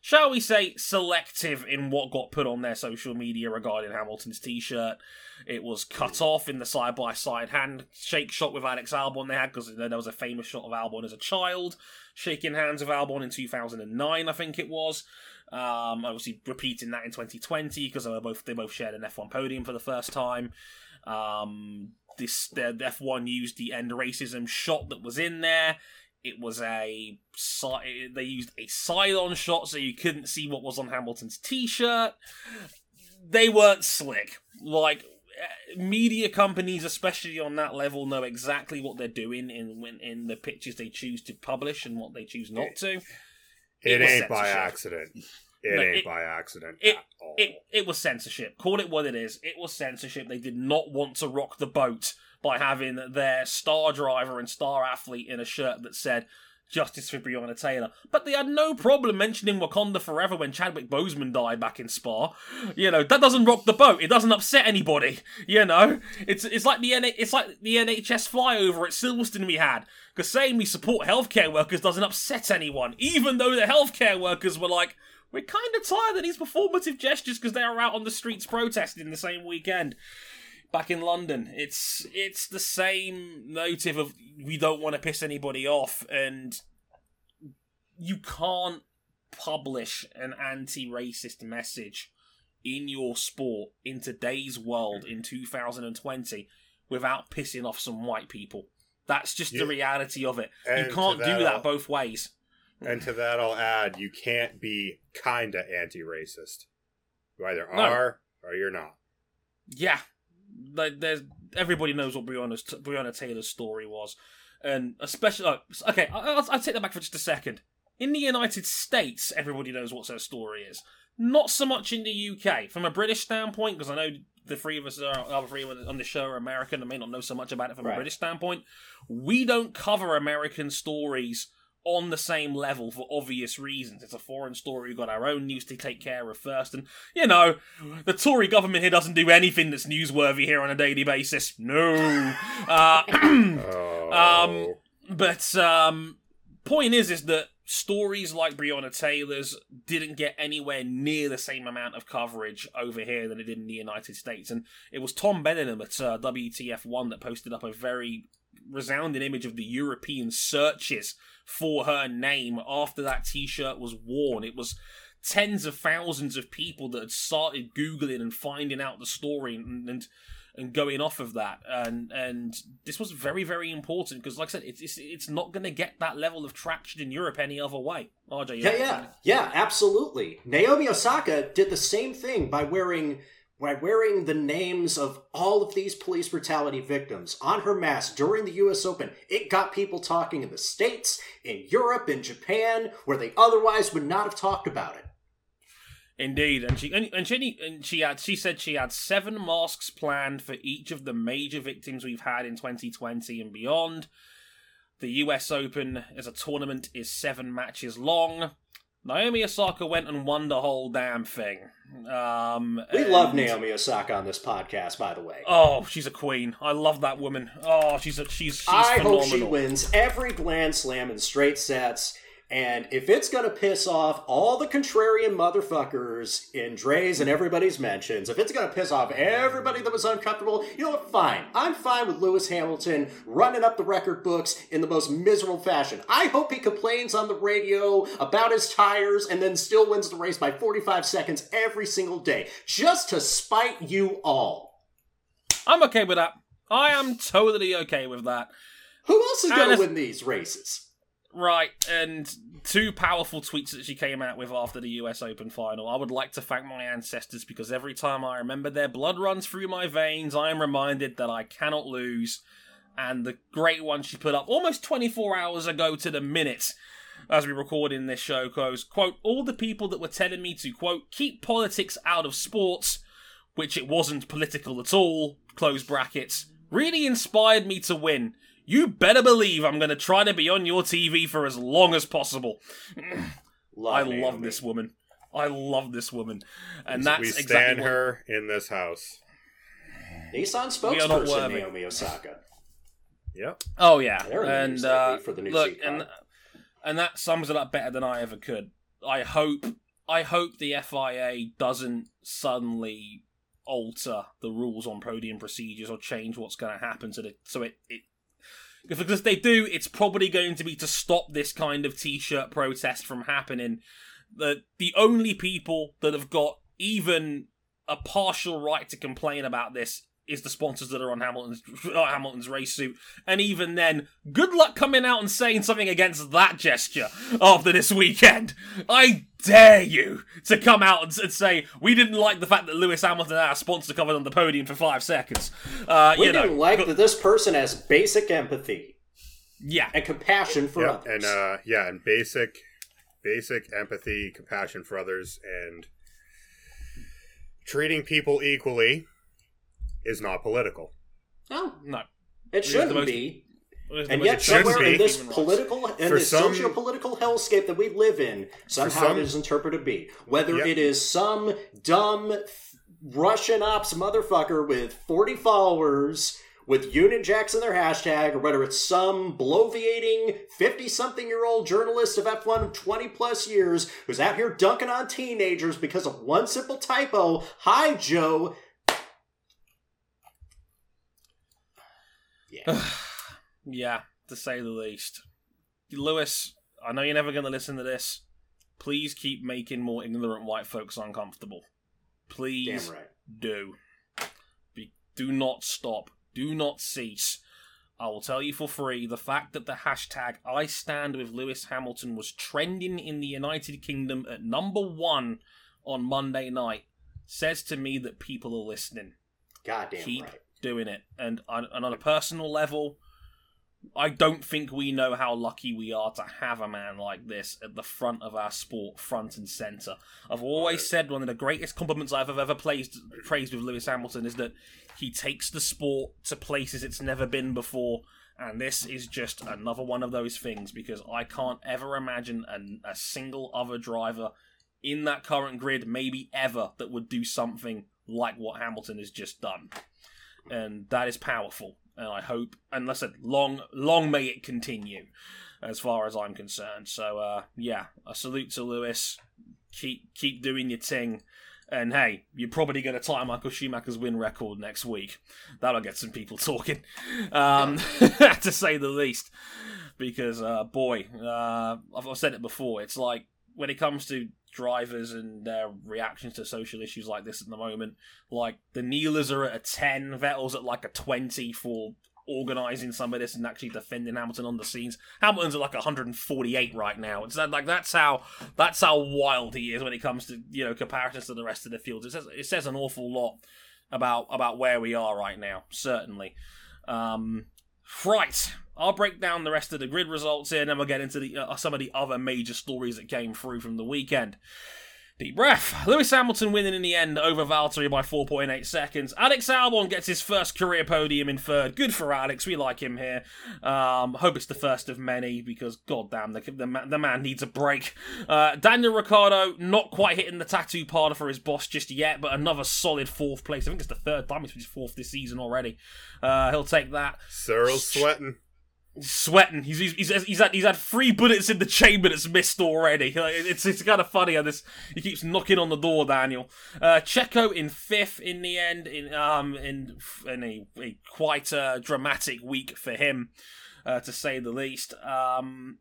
shall we say, selective in what got put on their social media regarding Hamilton's t-shirt. It was cut off in the side-by-side handshake shot with Alex Albon they had, because there was a famous shot of Albon as a child shaking hands with Albon in two thousand nine, I think it was. Um, obviously repeating that in twenty twenty, because they were both they both shared an F one podium for the first time. Um, this the F one used the end racism shot that was in there. It was a they used a side-on shot so you couldn't see what was on Hamilton's t-shirt. They weren't slick. Like, media companies, especially on that level, know exactly what they're doing in in, in the pictures they choose to publish and what they choose not to. It, it ain't by accident. It no, ain't it, by accident it, at all. It, it was censorship. Call it what it is. It was censorship. They did not want to rock the boat by having their star driver and star athlete in a shirt that said Justice for Breonna Taylor. But they had no problem mentioning Wakanda Forever when Chadwick Boseman died back in Spa. You know, that doesn't rock the boat. It doesn't upset anybody. You know, it's it's like the N- it's like the N H S flyover at Silverstone we had. Because saying we support healthcare workers doesn't upset anyone, even though the healthcare workers were like, we're kind of tired of these performative gestures because they were out on the streets protesting the same weekend. Back in London, it's it's the same motive of we don't want to piss anybody off, and you can't publish an anti-racist message in your sport in today's world in two thousand twenty without pissing off some white people. That's just yeah. the reality of it. And you can't do that I'll, both ways. And to that I'll add, you can't be kinda anti-racist. You either no. are or you're not. Yeah. Like, there's everybody knows what Breonna's Breonna Taylor's story was, and especially oh, okay, I'll, I'll take that back for just a second. In the United States, everybody knows what her story is. Not so much in the U K. From a British standpoint, because I know the three of us are other three on the show are American and may not know so much about it from right. a British standpoint. We don't cover American stories on the same level for obvious reasons. It's a foreign story. We've got our own news to take care of first. And, you know, the Tory government here doesn't do anything that's newsworthy here on a daily basis. No. Uh, oh. um, but, um, point is, is that stories like Breonna Taylor's didn't get anywhere near the same amount of coverage over here than it did in the United States. And it was Tom Benningham at uh, W T F one that posted up a very resounding image of the European searches for her name after that t-shirt was worn. It was tens of thousands of people that had started Googling and finding out the story and and, and going off of that. And and this was very, very important because, like I said, it's it's, it's not going to get that level of traction in Europe any other way. R J, yeah, yeah, yeah, absolutely. Naomi Osaka did the same thing by wearing... by wearing the names of all of these police brutality victims on her mask during the U S Open. It got people talking in the States, in Europe, in Japan, where they otherwise would not have talked about it. Indeed, and she and, and she and she had she said she had seven masks planned for each of the major victims we've had in twenty twenty and beyond. The U S Open as a tournament is seven matches long. Naomi Osaka went and won the whole damn thing. Um, we and... love Naomi Osaka on this podcast, by the way. Oh, she's a queen. I love that woman. Oh, she's a, she's, she's I phenomenal. hope she wins every Grand Slam in straight sets. And if it's going to piss off all the contrarian motherfuckers in Dre's and everybody's mentions, if it's going to piss off everybody that was uncomfortable, you know what, fine. I'm fine with Lewis Hamilton running up the record books in the most miserable fashion. I hope he complains on the radio about his tires and then still wins the race by forty-five seconds every single day, just to spite you all. I'm okay with that. I am totally okay with that. Who else is going to if- win these races? Right, and two powerful tweets that she came out with after the U S Open final. I would like to thank my ancestors because every time I remember their blood runs through my veins, I am reminded that I cannot lose. And the great one she put up almost twenty-four hours ago to the minute as we record in this show goes, quote, all the people that were telling me to, quote, keep politics out of sports, which it wasn't political at all, close brackets, really inspired me to win. You better believe I'm going to try to be on your T V for as long as possible. Love I Naomi. love this woman. I love this woman. And we, that's we stand exactly what... her in this house. Nissan We are not spokesperson worthy. Naomi Osaka. Yep. Oh, yeah. They're in the And news uh, lately for the new look, C-Car. and, and that sums it up better than I ever could. I hope, I hope the F I A doesn't suddenly alter the rules on podium procedures or change what's going to happen to the so it, it because if they do, it's probably going to be to stop this kind of t-shirt protest from happening. The the only people that have got even a partial right to complain about this is the sponsors that are on Hamilton's uh, Hamilton's race suit. And even then, good luck coming out and saying something against that gesture after this weekend. I dare you to come out and, and say, we didn't like the fact that Lewis Hamilton had a sponsor covered on the podium for five seconds. Uh, we you didn't know, like but, that this person has basic empathy. Yeah. And compassion for yep, others. And, uh, yeah, and basic, basic empathy, compassion for others, and treating people equally is not political. No. No. It shouldn't most, be. And most yet, somewhere be. in this political and this some, socio-political hellscape that we live in, somehow some, it is interpreted to be. Whether yep. it is some dumb Russian ops motherfucker with forty followers with Union Jacks in their hashtag, or whether it's some bloviating fifty-something-year-old journalist of F one of twenty-plus years who's out here dunking on teenagers because of one simple typo. Hi, Joe. Yeah. Yeah, to say the least. Lewis, I know you're never going to listen to this. Please keep making more ignorant white folks uncomfortable. Please Damn right. do. Be- do not stop. Do not cease. I will tell you for free, the fact that the hashtag I stand with Lewis Hamilton was trending in the United Kingdom at number one on Monday night says to me that people are listening. Goddamn Keep right. doing it. And on, and on a personal level, I don't think we know how lucky we are to have a man like this at the front of our sport, front and centre. I've always said one of the greatest compliments I've ever praised, praised with Lewis Hamilton is that he takes the sport to places it's never been before, and this is just another one of those things, because I can't ever imagine a, a single other driver in that current grid, maybe ever, that would do something like what Hamilton has just done. And that is powerful. And I hope, and listen, long, long may it continue, as far as I'm concerned. So, uh, yeah, a salute to Lewis. Keep, keep doing your thing. And hey, you're probably going to tie Michael Schumacher's win record next week. That'll get some people talking, um, to say the least. Because, uh, boy, uh, I've, I've said it before. It's like when it comes to drivers and their reactions to social issues like this at the moment, like the Neilers are at a ten, Vettel's at like a twenty for organising some of this and actually defending Hamilton on the scenes. Hamilton's at like one hundred forty-eight right now. It's like that's how that's how wild he is when it comes to, you know, comparisons to the rest of the field. It says it says an awful lot about about where we are right now, certainly. Um, right. I'll break down the rest of the grid results here, and then we'll get into the, uh, some of the other major stories that came through from the weekend. Deep breath. Lewis Hamilton winning in the end over Valtteri by four point eight seconds. Alex Albon gets his first career podium in third. Good for Alex. We like him here. Um, hope it's the first of many, because goddamn, the, the, the man needs a break. Uh, Daniel Ricciardo not quite hitting the tattoo parlor for his boss just yet, but another solid fourth place. I think it's the third time he's fourth this season already. Uh, he'll take that. Cyril's sweating. Sweating. He's he's he's, he's had he's had three bullets in the chamber that's missed already. It's it's kind of funny how this he keeps knocking on the door. Daniel uh, Checo in fifth in the end in um in in a, a quite uh, dramatic week for him, uh, to say the least. Um,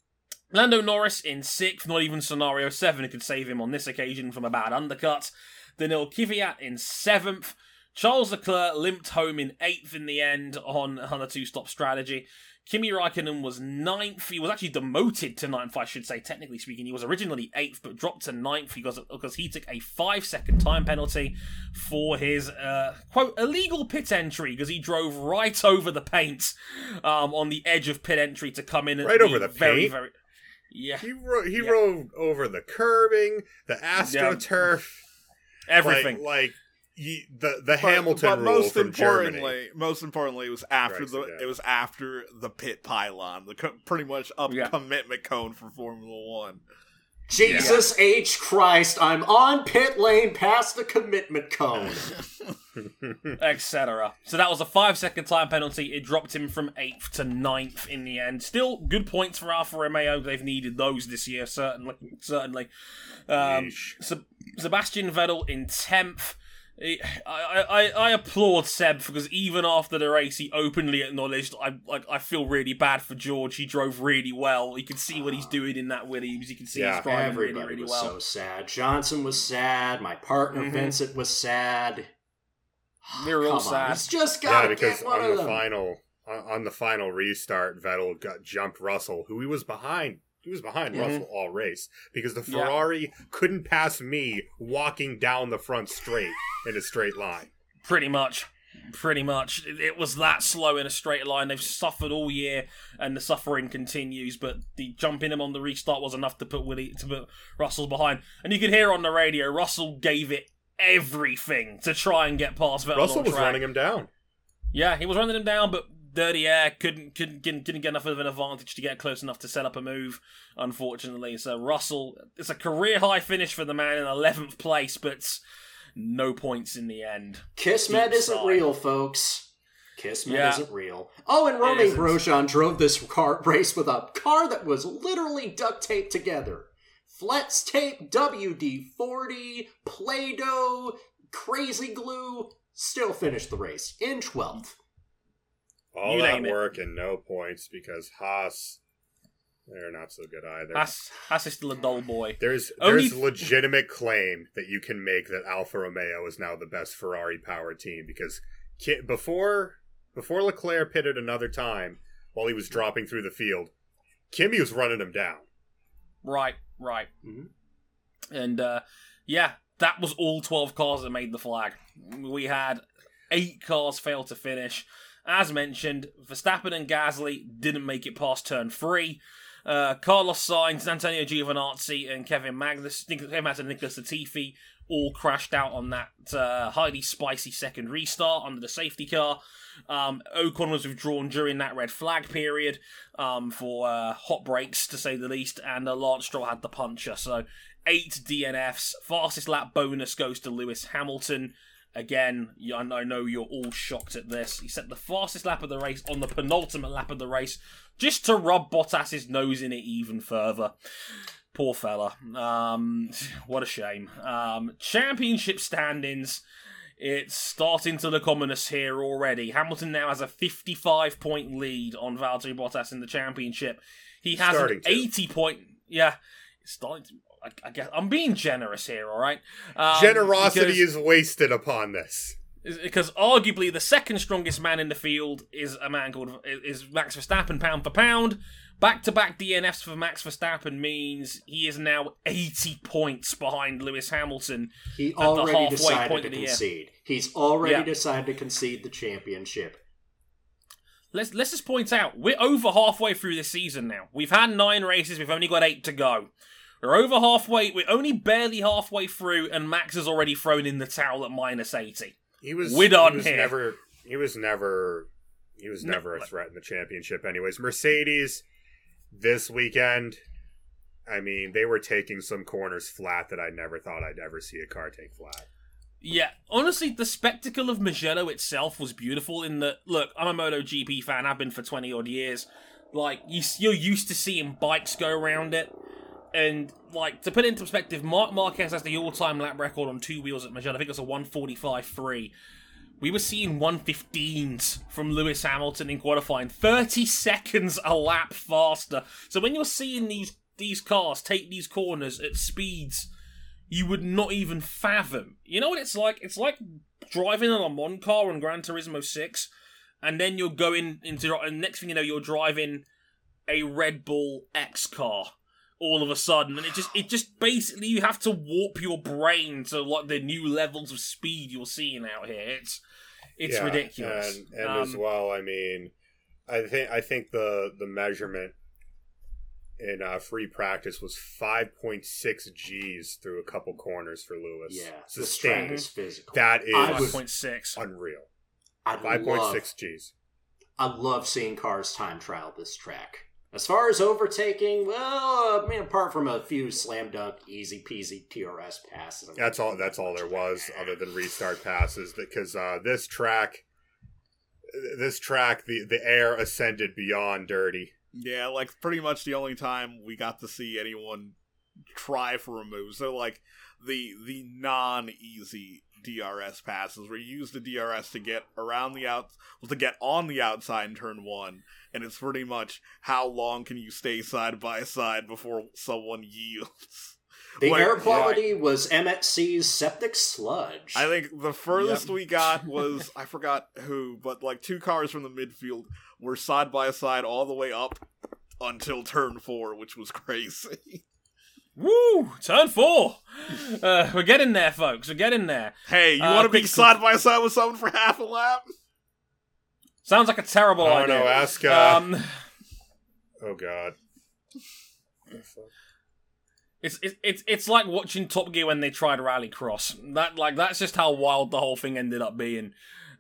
Lando Norris in sixth. Not even scenario seven could save him on this occasion from a bad undercut. Daniil Kvyat in seventh. Charles Leclerc limped home in eighth in the end on on a two-stop strategy. Kimi Raikkonen was ninth. He was actually demoted to ninth, I should say, technically speaking. He was originally eighth, but dropped to ninth because, because he took a five-second time penalty for his, uh, quote, illegal pit entry, because he drove right over the paint um, on the edge of pit entry to come in. Right the over the very, paint? very, yeah. He, ro- he yeah. rode over the curbing, the AstroTurf. Everything. Like, like Ye, the the but, Hamilton but rule most from importantly, Germany. most importantly, it was after Right, the yeah. it was after the pit pylon, the co- pretty much up Yeah. commitment cone for Formula One. Jesus yeah. H. Christ, I'm on pit lane past the commitment cone. et cetera. So that was a five-second time penalty. It dropped him from eighth to ninth in the end. Still good points for Alfa Romeo. They've needed those this year, certainly. Certainly. Um, Seb- Sebastian Vettel in tenth. I, I, I applaud Seb because even after the race, he openly acknowledged, I like I feel really bad for George. He drove really well. You can see what he's doing in that Williams. You can see yeah, he's driving everybody really, really was well. so sad. Johnson was sad. My partner mm-hmm. Vincent was sad. We were all Come sad. On. He's just got yeah, because get one on of the them. final on the final restart, Vettel got jumped Russell, who he was behind. He was behind mm-hmm. Russell all race because the Ferrari yeah. couldn't pass me walking down the front straight in a straight line. Pretty much. Pretty much. It was that slow in a straight line. They've suffered all year and the suffering continues, but the jumping him on the restart was enough to put Willie to put Russell behind. And you could hear on the radio, Russell gave it everything to try and get past Vettel. Russell on was track. running him down. Yeah, he was running him down, but dirty air couldn't couldn't didn't get enough of an advantage to get close enough to set up a move, unfortunately. So Russell, it's a career high finish for the man in eleventh place, but no points in the end. Kismet Deep isn't side. real, folks. Kismet Yeah. isn't real. Oh, and Romain Grosjean drove this car race with a car that was literally duct taped together. Flex tape, W D forty, Play-Doh, crazy glue, still finished the race in twelfth. All You that name it. work and no points because Haas, they're not so good either. Haas, Haas is still a dull boy. There's Only- there's legitimate claim that you can make that Alfa Romeo is now the best Ferrari powered team because Ki- before before Leclerc pitted another time while he was dropping through the field, Kimi was running him down. Right, right. Mm-hmm. And uh, yeah, that was all twelve cars that made the flag. We had eight cars fail to finish. As mentioned, Verstappen and Gasly didn't make it past turn three. Uh, Carlos Sainz, Antonio Giovinazzi, and Kevin Magnus, Kevin Magnus and Nicholas Latifi all crashed out on that uh, highly spicy second restart under the safety car. Um, Ocon was withdrawn during that red flag period um, for uh, hot brakes, to say the least, and uh, Lance Stroll had the puncher. So eight D N Fs. Fastest lap bonus goes to Lewis Hamilton. Again, I know you're all shocked at this. He set the fastest lap of the race on the penultimate lap of the race just to rub Bottas's nose in it even further. Poor fella. Um, what a shame. Um, championship standings. It's starting to look ominous here already. Hamilton now has a fifty-five point lead on Valtteri Bottas in the championship. He has Starting an to. eighty point... Yeah, it's starting to... I, I guess I'm being generous here, all right? Um, Generosity because, is wasted upon this. because arguably the second strongest man in the field is a man called is Max Verstappen, pound for pound. Back-to-back D N Fs for Max Verstappen means he is now eighty points behind Lewis Hamilton. He at the already halfway decided point to of the year. concede. He's already Yeah. decided to concede the championship. Let's let's just point out we're over halfway through this season now. We've had nine races. We've only got eight to go. We're over halfway. We're only barely halfway through, and Max has already thrown in the towel at minus eighty. He was We're done he was here. never he was never he was No, never a like- threat in the championship anyways. Mercedes this weekend, I mean, they were taking some corners flat that I never thought I'd ever see a car take flat. Yeah, honestly, the spectacle of Mugello itself was beautiful in that, look, I'm a MotoGP fan, I've been for twenty odd years. Like, you, you're used to seeing bikes go around it. And, like, to put it into perspective, Marc Marquez has the all-time lap record on two wheels at Mugello. I think it was a one forty-five point three. We were seeing one fifteens from Lewis Hamilton in qualifying. thirty seconds a lap faster. So when you're seeing these, these cars take these corners at speeds you would not even fathom. You know what it's like? It's like driving a Le Mans car on Gran Turismo six, and then you're going into, and next thing you know, you're driving a Red Bull X car all of a sudden, and it just, it just basically, you have to warp your brain to like the new levels of speed you're seeing out here. It's, it's Yeah, ridiculous. And, and Um, as well, I mean, I think I think the the measurement in uh, free practice was five point six G's through a couple corners for Lewis. Yeah, this sustained. track is physical. That I is would- five point six. unreal. I Five point love, six G's. I love seeing cars time trial this track. As far as overtaking, well, I mean, apart from a few slam dunk, easy peasy T R S passes. That's all. That's all there was, other than restart passes. Because uh, this track, this track, the the air ascended beyond dirty. Yeah, like pretty much the only time we got to see anyone try for a move. So like the the non-easy D R S passes where you use the D R S to get around the out, well, to get on the outside in turn one. And it's pretty much how long can you stay side by side before someone yields. The like, air quality right. was M X C's septic sludge. I think the furthest yep. we got was, I forgot who, but like two cars from the midfield were side by side all the way up until turn four, which was crazy. Woo! Turn four! Uh, we're getting there, folks. We're getting there. Hey, you uh, want to be quick... side by side with someone for half a lap? Sounds like a terrible oh, idea. Oh no, ask uh... Um, oh god. It's it's it's it's like watching Top Gear when they tried Rallycross. That like that's just how wild the whole thing ended up being.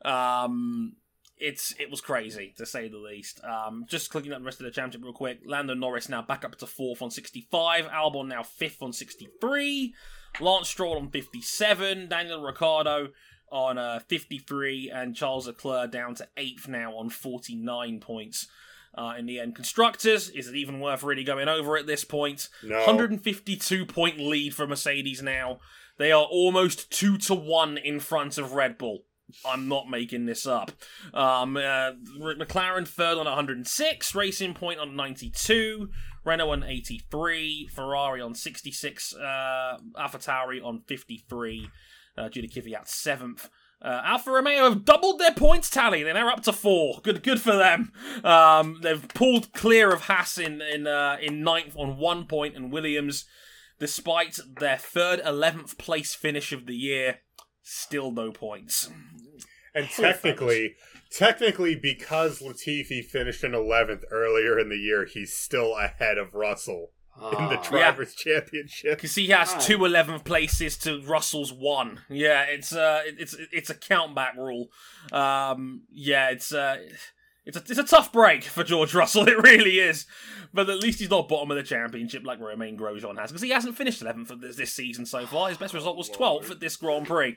Um, it's it was crazy to say the least. Um, just clicking up the rest of the championship real quick. Lando Norris now back up to fourth on sixty-five. Albon now fifth on sixty-three. Lance Stroll on fifty-seven. Daniel Ricciardo on uh, fifty-three, and Charles Leclerc down to eighth now on forty-nine points. Uh, in the end, constructors, is it even worth really going over at this point? No. one hundred fifty-two point lead for Mercedes now. They are almost two to one in front of Red Bull. I'm not making this up. Um, uh, McLaren third on one hundred six, Racing Point on ninety-two, Renault on eighty-three, Ferrari on sixty-six, uh, AlphaTauri on fifty-three, uh, due to Kvyat seventh. Uh, Alfa Romeo have doubled their points tally. They're now up to four. Good, good for them. Um, they've pulled clear of Haas in in uh, in ninth on one point, and Williams, despite their third eleventh place finish of the year, still no points. And technically, technically, because Latifi finished in eleventh earlier in the year, he's still ahead of Russell uh, in the Drivers' yeah. Championship. Because he has two eleventh places to Russell's one. Yeah, it's uh, it's it's a countback rule. Um, yeah, it's uh, it's a it's a tough break for George Russell. It really is. But at least he's not bottom of the championship like Romain Grosjean has, because he hasn't finished eleventh for this, this season so far. His best result was twelfth at this Grand Prix.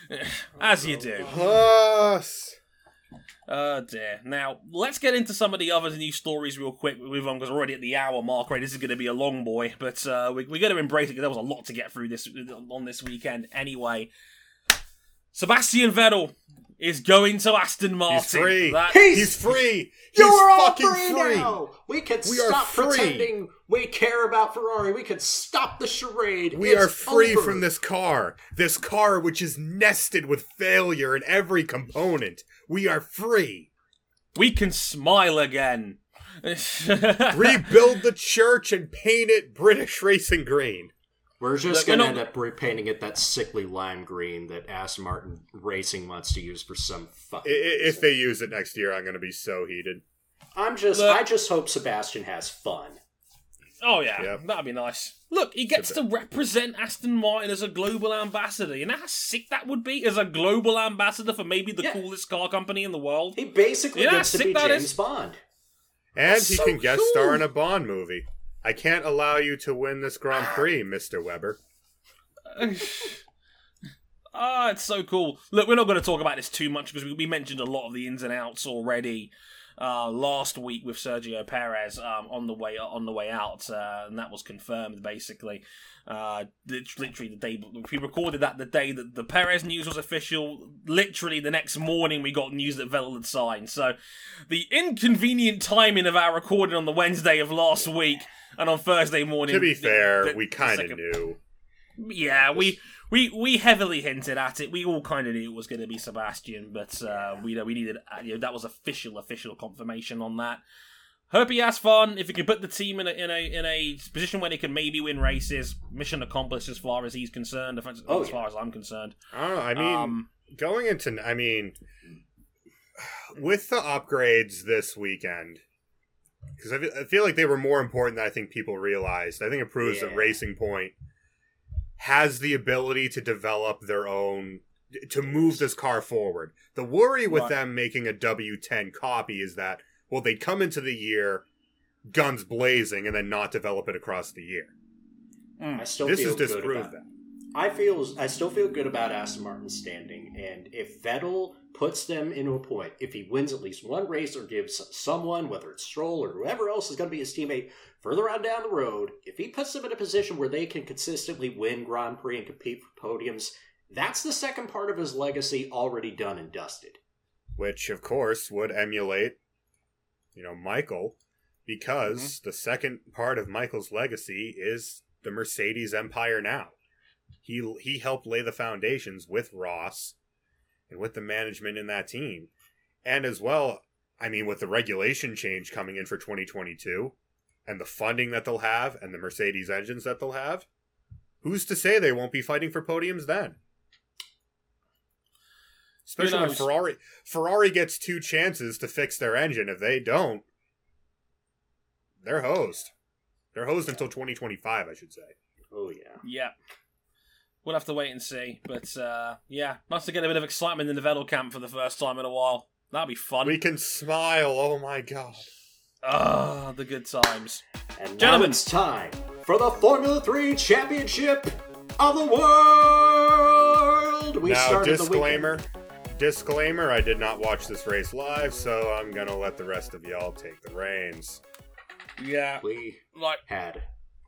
As you do. Yes. Oh dear. Now, let's get into some of the other news stories real quick. We've on because we're already at the hour mark, right? This is going to be a long boy, but uh, we, we're going to embrace it because there was a lot to get through this on this weekend anyway. Sebastian Vettel is going to Aston Martin. He's free. That... He's, He's free. He's You're all fucking free, free now. We could we stop free. pretending we care about Ferrari. We could stop the charade. We it's are free over. from this car. This car which is nested with failure in every component. We are free. We can smile again. Rebuild the church and paint it British racing green. We're just Look, going to no, end up repainting it that sickly lime green that Aston Martin Racing wants to use for some fucking If reason. they use it next year, I'm going to be so heated. I'm just, Look, I just hope Sebastian has fun. Oh yeah, yep. That'd be nice. Look, he gets to represent Aston Martin as a global ambassador. You know how sick that would be as a global ambassador for maybe the yeah. coolest car company in the world? He basically you know gets to be James is? Bond. And That's he so can guest cool. star in a Bond movie. I can't allow you to win this Grand Prix, Mister Webber. Ah, it's so cool. Look, we're not going to talk about this too much because we, we mentioned a lot of the ins and outs already uh, last week with Sergio Perez um, on the way on the way out, uh, and that was confirmed basically. Uh, literally the day we recorded that the day that the Perez news was official. Literally the next morning we got news that Vettel had signed. So the inconvenient timing of our recording on the Wednesday of last week and on Thursday morning. To be fair, the, the, we kind of second... knew. Yeah, we, we we heavily hinted at it. We all kind of knew it was going to be Sebastian, but uh, we we needed you know, that was official official confirmation on that. Hope he has fun. If he can put the team in a in a in a position where they can maybe win races, mission accomplished as far as he's concerned. As, oh, as yeah. far as I'm concerned. I don't know. I mean, um, going into I mean, with the upgrades this weekend. Because I feel like they were more important than I think people realized. I think it proves yeah. that Racing Point has the ability to develop their own, to move this car forward. The worry with right. them making a W ten copy is that, well, they'd come into the year guns blazing and then not develop it across the year. I still This feel has good disproved about that. I feel I still feel good about Aston Martin's standing, and if Vettel puts them into a point, if he wins at least one race or gives someone, whether it's Stroll or whoever else is going to be his teammate, further on down the road, if he puts them in a position where they can consistently win Grand Prix and compete for podiums, that's the second part of his legacy already done and dusted. Which, of course, would emulate, you know, Michael, because mm-hmm. the second part of Michael's legacy is the Mercedes empire now. He he helped lay the foundations with Ross and with the management in that team. And as well, I mean, with the regulation change coming in for twenty twenty-two and the funding that they'll have and the Mercedes engines that they'll have, who's to say they won't be fighting for podiums then? Especially when Ferrari Ferrari gets two chances to fix their engine. If they don't, they're hosed. They're hosed until twenty twenty-five, I should say. Oh, yeah. Yeah. We'll have to wait and see. But, uh, yeah, nice to get a bit of excitement in the Vettel camp for the first time in a while. That'll be fun. We can smile. Oh, my God. Ah, oh, the good times. And Gentlemen, now it's time for the Formula three Championship of the World. We now, started disclaimer. The Disclaimer, I did not watch this race live, so I'm going to let the rest of y'all take the reins. Yeah. We like had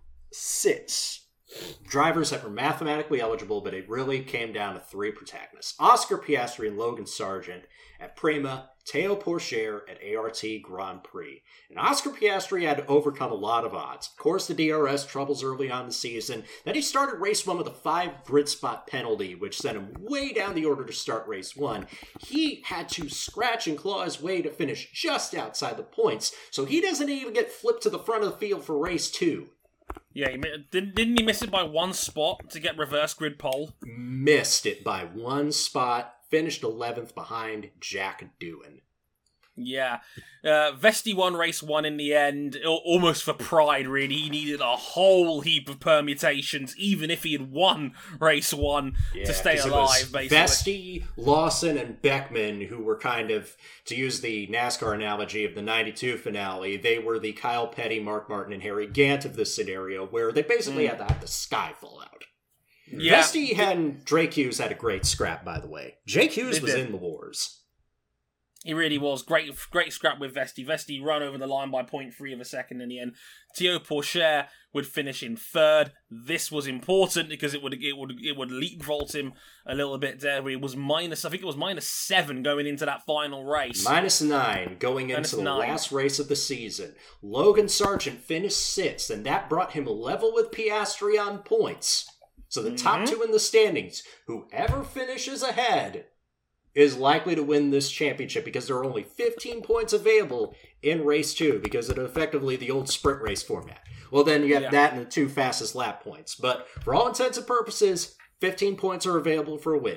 six drivers that were mathematically eligible, but it really came down to three protagonists. Oscar Piastri and Logan Sargent at Prema, Théo Pourchaire at A R T Grand Prix. And Oscar Piastri had to overcome a lot of odds. Of course, the D R S troubles early on in the season. Then he started race one with a five grid spot penalty, which sent him way down the order to start race one. He had to scratch and claw his way to finish just outside the points, so he doesn't even get flipped to the front of the field for race two. Yeah, he, didn't, didn't he miss it by one spot to get reverse grid pole? Missed it by one spot. Finished eleventh behind Jack Doohan. Yeah. Uh, Vesti won race one in the end, almost for pride, really. He needed a whole heap of permutations, even if he had won race one, yeah, to stay alive, basically. Vesti, Lawson, and Beckman, who were kind of, to use the NASCAR analogy of the ninety-two finale, they were the Kyle Petty, Mark Martin, and Harry Gant of this scenario, where they basically mm. had to have the sky fall out. Yeah. Vesti and Drake Hughes had a great scrap, by the way. Jake Hughes was in the wars. He really was. Great great scrap with Vesti. Vesti run over the line by point three of a second in the end. Théo Pourchaire would finish in third. This was important because it would it would it would leap vault him a little bit there. He was minus, I think it was minus seven going into that final race. Minus nine going into minus the nine. last race of the season. Logan Sargent finished sixth, and that brought him level with Piastri on points. So the top mm-hmm. two in the standings, whoever finishes ahead, is likely to win this championship because there are only fifteen points available in race two because of effectively the old sprint race format. Well, then you have yeah. that and the two fastest lap points. But for all intents and purposes, fifteen points are available for a win.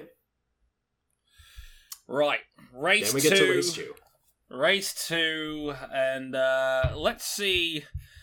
Right. Race two. Then we get to race two. Race two, and uh, let's see.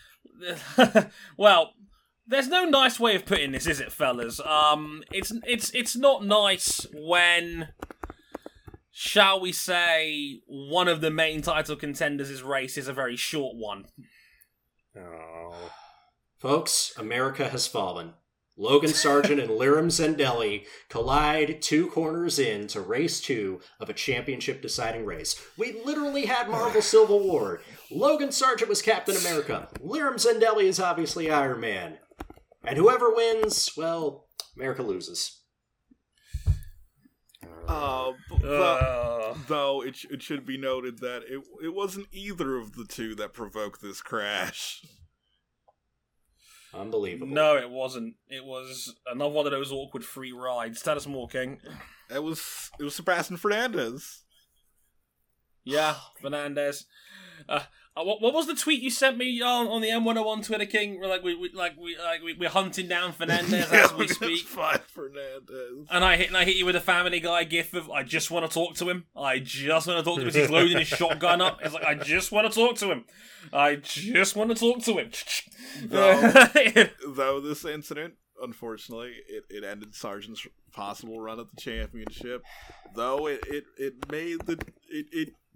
Well, there's no nice way of putting this, is it, fellas? Um, it's it's it's not nice when, shall we say, one of the main title contenders' race is a very short one. Oh. Folks, America has fallen. Logan Sargent and Liram Zendelli collide two corners in to race two of a championship deciding race. We literally had Marvel Civil War. Logan Sargent was Captain America. Liram Zendelli is obviously Iron Man. And whoever wins, well, America loses. Uh, though, though it, sh- it should be noted that it it wasn't either of the two that provoked this crash. Unbelievable. No, it wasn't. It was another one of those awkward free rides. Tell us more, King. It was it was Sebastian Fernandez. Yeah, Fernandez. Uh, uh, what, what was the tweet you sent me on, on the M one oh one Twitter, King? We're like we, we like we like we, we're hunting down Fernandez yeah, as we speak. Find Fernandez. And I hit and I hit you with a Family Guy gif of I just want to talk to him. I just want to talk to him. He's loading his shotgun up. It's like I just want to talk to him. I just want to talk to him. Though, though this incident, unfortunately, it, it ended Sargent's possible run at the championship. Though it it, it made the it, it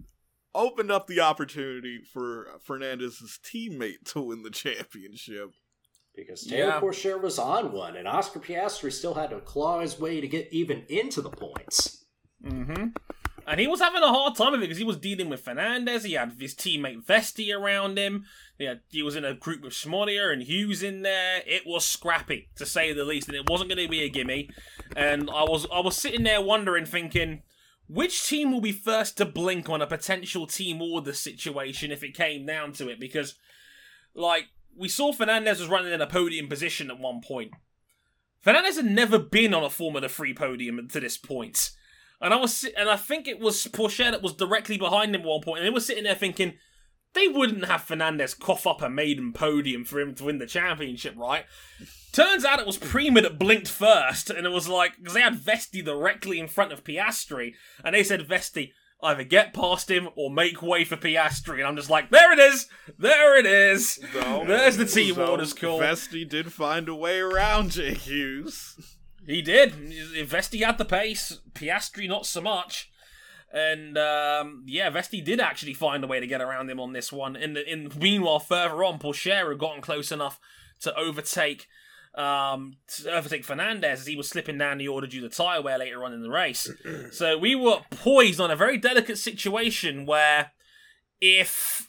opened up the opportunity for Fernandez's teammate to win the championship. Because Taylor Yeah. Pourchaire was on one, and Oscar Piastri still had to claw his way to get even into the points. Mm-hmm. And he was having a hard time of it because he was dealing with Fernandez. He had his teammate Vesti around him. He, had, he was in a group with Schmodier and Hughes in there. It was scrappy, to say the least, and it wasn't going to be a gimme. And I was I was sitting there wondering, thinking, which team will be first to blink on a potential team order situation if it came down to it? Because, like, we saw Fernandez was running in a podium position at one point. Fernandez had never been on a Formula three podium to this point. And I was, and I think it was Pourchaire that was directly behind him at one point, and they were sitting there thinking, they wouldn't have Fernandez cough up a maiden podium for him to win the championship, right? Turns out it was Prima that blinked first, and it was like, because they had Vesti directly in front of Piastri, and they said, Vesti, either get past him or make way for Piastri. And I'm just like, there it is! There it is! So, There's the team so orders call. Vesti did find a way around Jake Hughes. He did. Vesti had the pace, Piastri not so much. And, um, yeah, Vesti did actually find a way to get around him on this one. In the, in meanwhile, further on, Pourchaire had gotten close enough to overtake um, to overtake Fernandez as he was slipping down the order due to tyre wear later on in the race. So we were poised on a very delicate situation where if,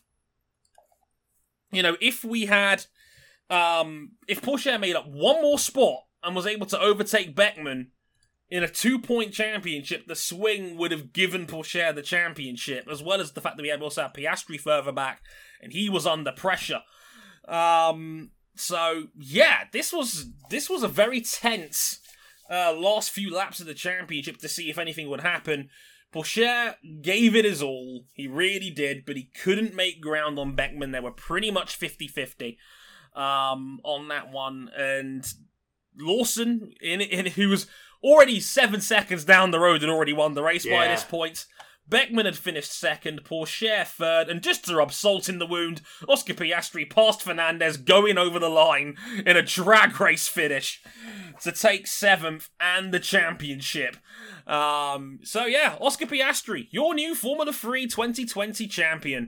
you know, if we had, um, if Pourchaire made up one more spot and was able to overtake Beckman in a two-point championship, the swing would have given Pourchaire the championship, as well as the fact that we had also had Piastri further back, and he was under pressure. Um, so, yeah, this was this was a very tense uh, last few laps of the championship to see if anything would happen. Pourchaire gave it his all, he really did, but he couldn't make ground on Beckman. They were pretty much fifty-fifty um, on that one, and Lawson, in, in who was already seven seconds down the road and already won the race by Yeah. this point. Beckman had finished second, Pourchaire third, and just to rub salt in the wound, Oscar Piastri passed Fernandez going over the line in a drag race finish to take seventh and the championship. Um, so yeah, Oscar Piastri, your new Formula three twenty twenty champion.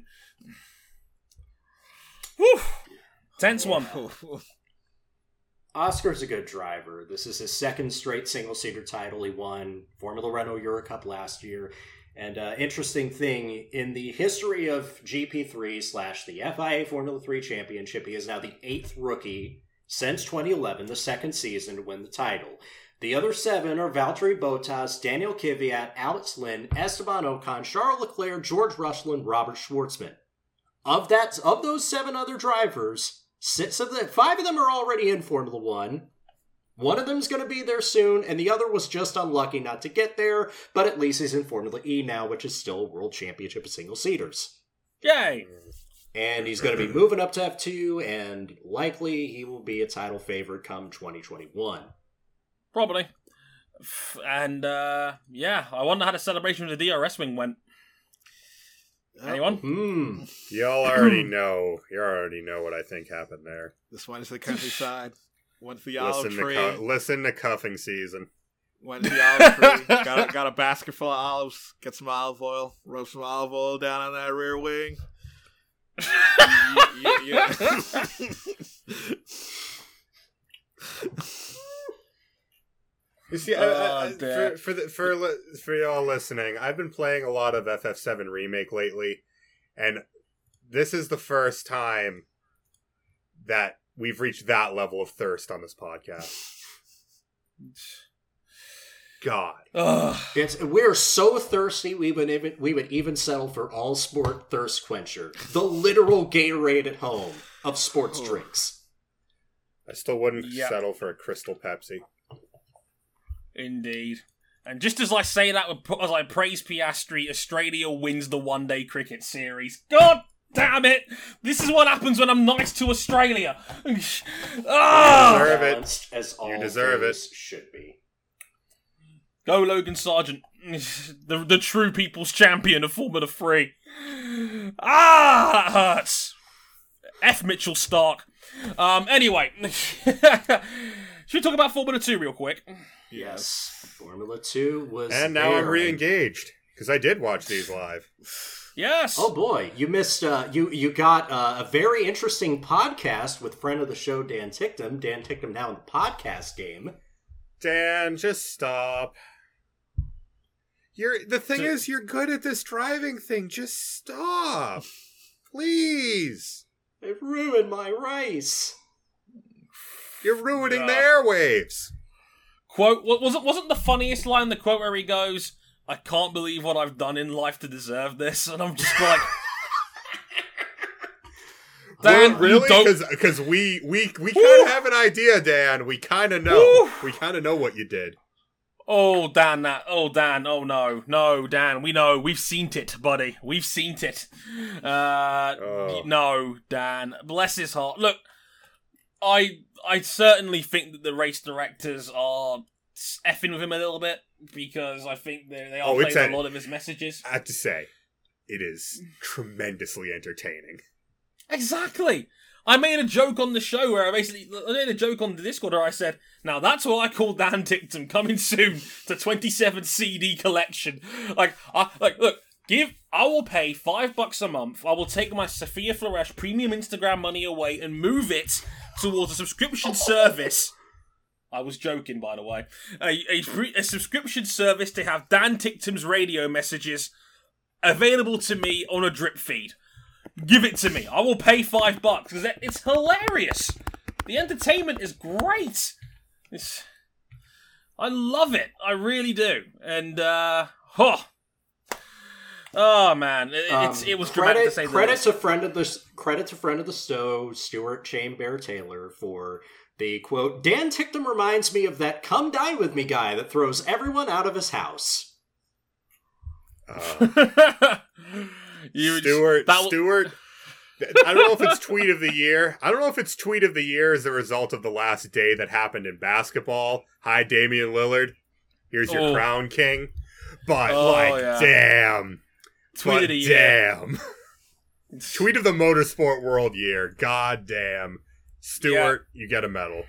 Whew. Tense one. Oscar's a good driver. This is his second straight single-seater title. He won Formula Renault Eurocup last year. And uh, interesting thing, in the history of G P three slash the F I A Formula three Championship, he is now the eighth rookie since twenty eleven, the second season, to win the title. The other seven are Valtteri Bottas, Daniel Kvyat, Alex Lynn, Esteban Ocon, Charles Leclerc, George Russell, and Robert Schwartzman. Of that, of those seven other drivers, six of the five of them are already in Formula One. One of them's going to be there soon, and the other was just unlucky not to get there, but at least he's in Formula E now, which is still a World Championship of single-seaters. Yay! And he's going to be moving up to F two, and likely he will be a title favorite come twenty twenty-one. Probably. And, uh, yeah, I wonder how the celebration of the D R S wing went. Anyone? Hmm. Y'all already know. You already know what I think happened there. This went to the countryside. Went to the olive Listen tree. to, cu- listen to cuffing season. Went to the olive tree. got, a, got a basket full of olives. Get some olive oil. Rub some olive oil down on that rear wing. yeah, yeah, yeah. You see, I, I, I, for for the, for li- for y'all listening, I've been playing a lot of F F seven Remake lately, and this is the first time that we've reached that level of thirst on this podcast. God, Ugh. It's, we're so thirsty, we would even we would even settle for All Sport Thirst Quencher, the literal Gatorade at home of sports drinks. I still wouldn't Yep. settle for a Crystal Pepsi. Indeed. And just as I say that, as I praise Piastri, Australia wins the one-day cricket series. God damn it! This is what happens when I'm nice to Australia. Ah! deserve it. Balanced as all You deserve things should be. Go Logan Sargent, the the true people's champion of Formula three. Ah, that hurts. F. Mitchell Stark. Um. Anyway, should we talk about Formula two real quick? Yes, Formula Two was And now I'm there. re-engaged, because I did watch these live. Yes. Oh boy, you missed. Uh, you you got uh, a very interesting podcast with friend of the show Dan Ticktum. Dan Ticktum now in the podcast game. Dan, just stop. You're the thing So- is, you're good at this driving thing. Just stop, please. It ruined my race. You're ruining Yeah. the airwaves. Quote, what was it wasn't the funniest line in the quote where he goes, I can't believe what I've done in life to deserve this, and I'm just like Dan, Well, really? you don't Because we we we Woo! kind of have an idea, Dan. We kind of know. Woo! We kind of know what you did. Oh Dan that oh Dan, oh no, no, Dan, we know, we've seen it, buddy. We've seen it. Uh Oh. no, Dan. Bless his heart. Look, I I certainly think that the race directors are effing with him a little bit because I think they they are Oh, it's playing a- a lot of his messages. I have to say, it is tremendously entertaining. Exactly. I made a joke on the show where I basically I made a joke on the Discord where I said, "Now that's what I call Dan Ticktum coming soon to twenty-seven C D collection." Like, I like look, give I will pay five bucks a month. I will take my Sophia Floresh premium Instagram money away and move it towards a subscription service. I was joking, by the way. A, a, free- a subscription service to have Dan Ticktum's radio messages available to me on a drip feed. Give it to me. I will pay five bucks because it's hilarious. The entertainment is great. It's, I love it. I really do. And uh, huh. Oh man, it, it's Um, it was dramatic credit, to say the credit least. to friend of the credit to friend of the show, Stuart Chain Bear Taylor, for the quote. Dan Ticktum reminds me of that "come dine with me" guy that throws everyone out of his house. Uh, You just- Stuart, that w- Stuart. I don't know if it's tweet of the year. I don't know if it's tweet of the year as a result of the last day that happened in basketball. Hi, Damian Lillard. Here's your Oh. crown king. But Oh, like, yeah. damn. Tweet but of the year. damn. Tweet of the motorsport world year. God damn. Stuart, you get a medal.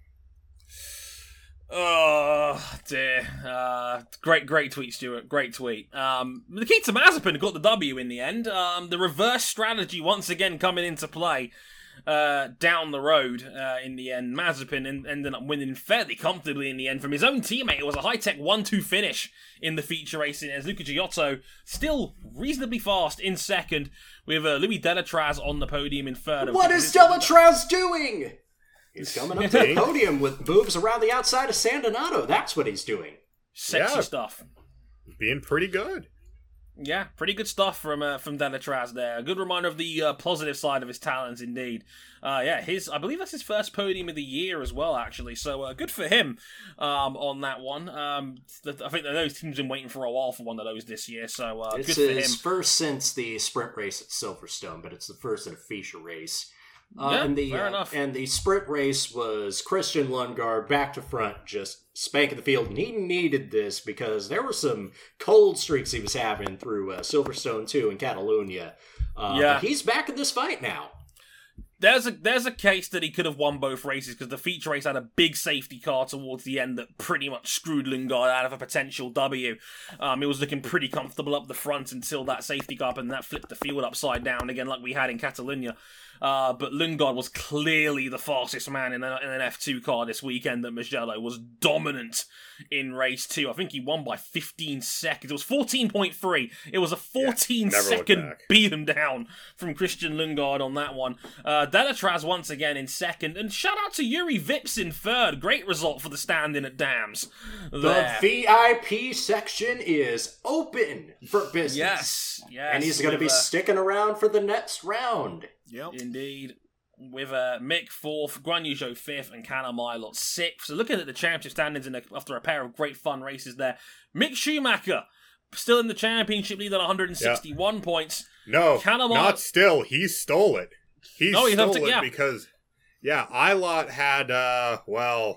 Oh dear! Uh, great, great tweet, Stuart. Great tweet. Um, Nikita Mazepin got the W in the end. Um, the reverse strategy once again coming into play uh, down the road. Uh, in the end, Mazepin en- ended up winning fairly comfortably in the end from his own teammate. It was a high-tech one two finish in the feature racing as Luca Giotto still reasonably fast in second, with uh, Louis Delatraz on the podium in third. What is Delatraz doing? He's coming up to the podium with boobs around the outside of San Donato. That's what he's doing. Sexy Yeah. stuff. Being pretty good. Yeah, pretty good stuff from uh, from Delatraz there. A good reminder of the uh, positive side of his talents, indeed. Uh, yeah, his I believe that's his first podium of the year as well, actually. So uh, good for him um, on that one. Um, th- I think those teams have been waiting for a while for one of those this year. So uh, It's good for him. his first since the sprint race at Silverstone, but it's the first in a feature race. Uh, Yeah, and the, fair uh, enough. And the sprint race was Christian Lundgaard back to front, just spanking the field, and he needed this because there were some cold streaks he was having through uh, Silverstone two in Catalunya. Uh, Yeah. but he's back in this fight now. There's a there's a case that he could have won both races because the feature race had a big safety car towards the end that pretty much screwed Lundgaard out of a potential W. Um, he was looking pretty comfortable up the front until that safety car and that flipped the field upside down again like we had in Catalunya. Uh, but Lundgaard was clearly the fastest man in, a, in an F two car this weekend at Mugello, was dominant in race two. I think he won by fifteen seconds. It was fourteen point three. It was a fourteen never look second back. beat him down from Christian Lundgaard on that one. Uh, Delatraz once again in second. And shout out to Yuri Vips in third. Great result for the stand-in at Dams. The There. V I P section is open for business. Yes, yes. And he's going to be with, uh, sticking around for the next round. Yep. Indeed. With uh, Mick fourth, Guan Yu Zhou fifth, and Callum Ilott sixth. So looking at the championship standings in a, after a pair of great fun races there, Mick Schumacher still in the championship lead at one hundred sixty-one points. No, Callum not Ilott- still. He stole it. He Oh, he stole helped it, it yeah. because, yeah, Ilott had, uh, well,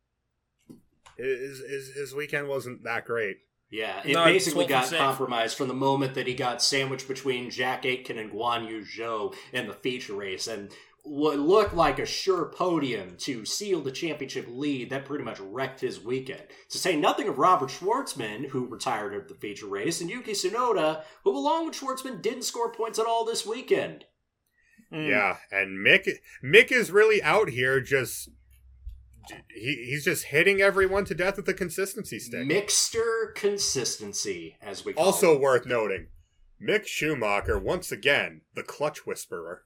his, his, his weekend wasn't that great. Yeah, it No, basically twelfth got and sixth. compromised from the moment that he got sandwiched between Jack Aitken and Guan Yu Zhou in the feature race. And what looked like a sure podium to seal the championship lead, that pretty much wrecked his weekend. To say nothing of Robert Schwartzman, who retired of the feature race, and Yuki Tsunoda, who along with Schwartzman didn't score points at all this weekend. Mm. Yeah, and Mick Mick is really out here just he, he's just hitting everyone to death with the consistency stick. Mixter consistency, as we call Also it. worth noting, Mick Schumacher, once again, the clutch whisperer.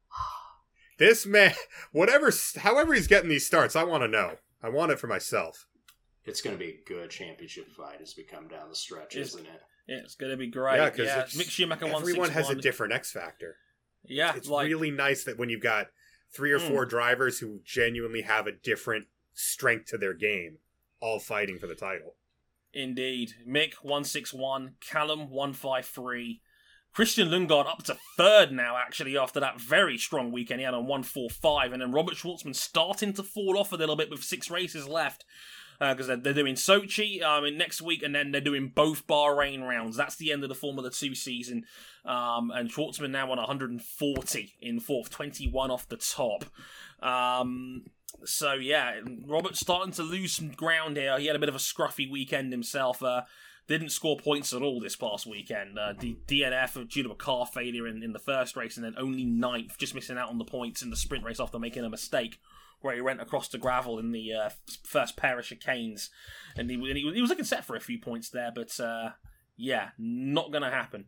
This man, whatever, however he's getting these starts, I want to know. I want it for myself. It's going to be a good championship fight as we come down the stretch, It's- isn't it? Yeah, it's going to be great. Yeah, Yeah, because Mick Schumacher one everyone has a sixty-one. different X factor. Yeah, It's like, really nice that when you've got three or Mm. four drivers who genuinely have a different strength to their game, all fighting for the title. indeed. Mick one sixty-one, Callum one fifty-three, Christian Lundgaard up to third now, actually, after that very strong weekend he had on one forty-five, and then Robert Schwartzman starting to fall off a little bit with six races left, because uh, they're, they're doing Sochi um, in next week, and then they're doing both Bahrain rounds. That's the end of the Formula two season, um, and Schwartzman now on one forty in fourth, twenty-one off the top. Um... So, yeah, Robert's starting to lose some ground here. He had a bit of a scruffy weekend himself. Uh, didn't score points at all this past weekend. Uh, D- DNF due to a car failure in, in the first race, and then only ninth, just missing out on the points in the sprint race after making a mistake where he went across the gravel in the uh, first pair of chicanes. And he, and he, he was looking set for a few points there, but uh, yeah, not going to happen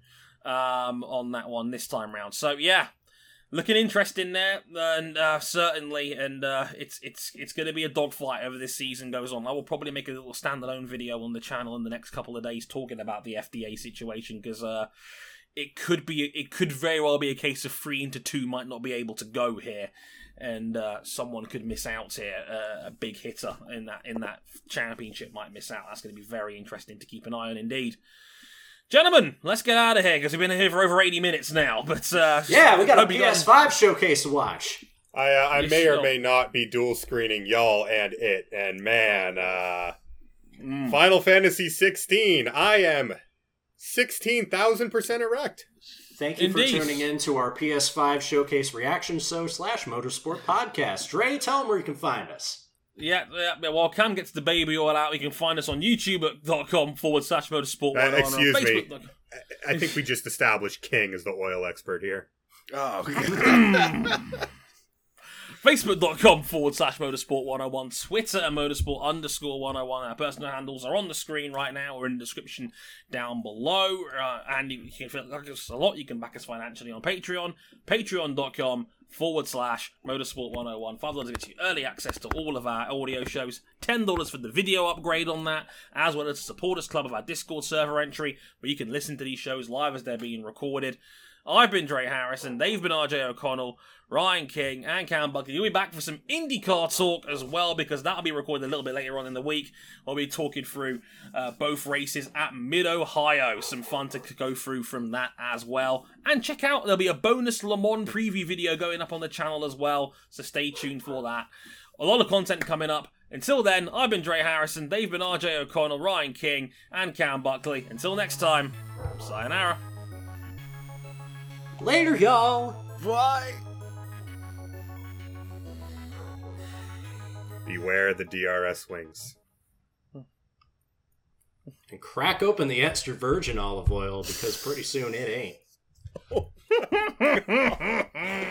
um, on that one this time round. So, yeah. Looking interesting there, and uh, certainly, and uh, it's it's it's going to be a dogfight over this season goes on. I will probably make a little standalone video on the channel in the next couple of days talking about the F D A situation, because uh, it could be it could very well be a case of three into two might not be able to go here, and uh, someone could miss out here. Uh, a big hitter in that in that championship might miss out. That's going to be very interesting to keep an eye on indeed. Gentlemen, let's get out of here, because we've been here for over eighty minutes now. But uh, Yeah, we got a hope you P S five showcase to watch. I uh, I You may or sure? may not be dual screening y'all and it, and man, uh, Mm. Final Fantasy sixteen, I am sixteen thousand percent erect. Thank you Indeed. for tuning in to our P S five showcase reaction show slash motorsport podcast. Dre, tell them where you can find us. Yeah, yeah, yeah, while Cam gets the baby oil out, you can find us on youtube.com forward slash motorsport. Uh, one oh one, excuse on me. Facebook. I I think we just established King as the oil expert here. Oh, Facebook.com forward slash motorsport 101. Twitter and motorsport underscore 101. Our personal handles are on the screen right now or in the description down below. Uh, and you can feel like us a lot. You can back us financially on Patreon. Patreon.com forward slash motorsport 101. five dollars gets you early access to all of our audio shows. ten dollars for the video upgrade on that, as well as the supporters club of our Discord server entry, where you can listen to these shows live as they're being recorded. I've been Dre Harrison, they've been R J O'Connell, Ryan King, and Cam Buckley. You'll be back for some IndyCar talk as well, because that'll be recorded a little bit later on in the week. We'll be talking through uh, both races at Mid-Ohio. Some fun to go through from that as well. And check out, there'll be a bonus Le Mans preview video going up on the channel as well, so stay tuned for that. A lot of content coming up. Until then, I've been Dre Harrison, they've been R J O'Connell, Ryan King, and Cam Buckley. Until next time, sayonara. Later, y'all. bye. Beware the D R S wings. And crack open the extra virgin olive oil, because pretty soon it ain't.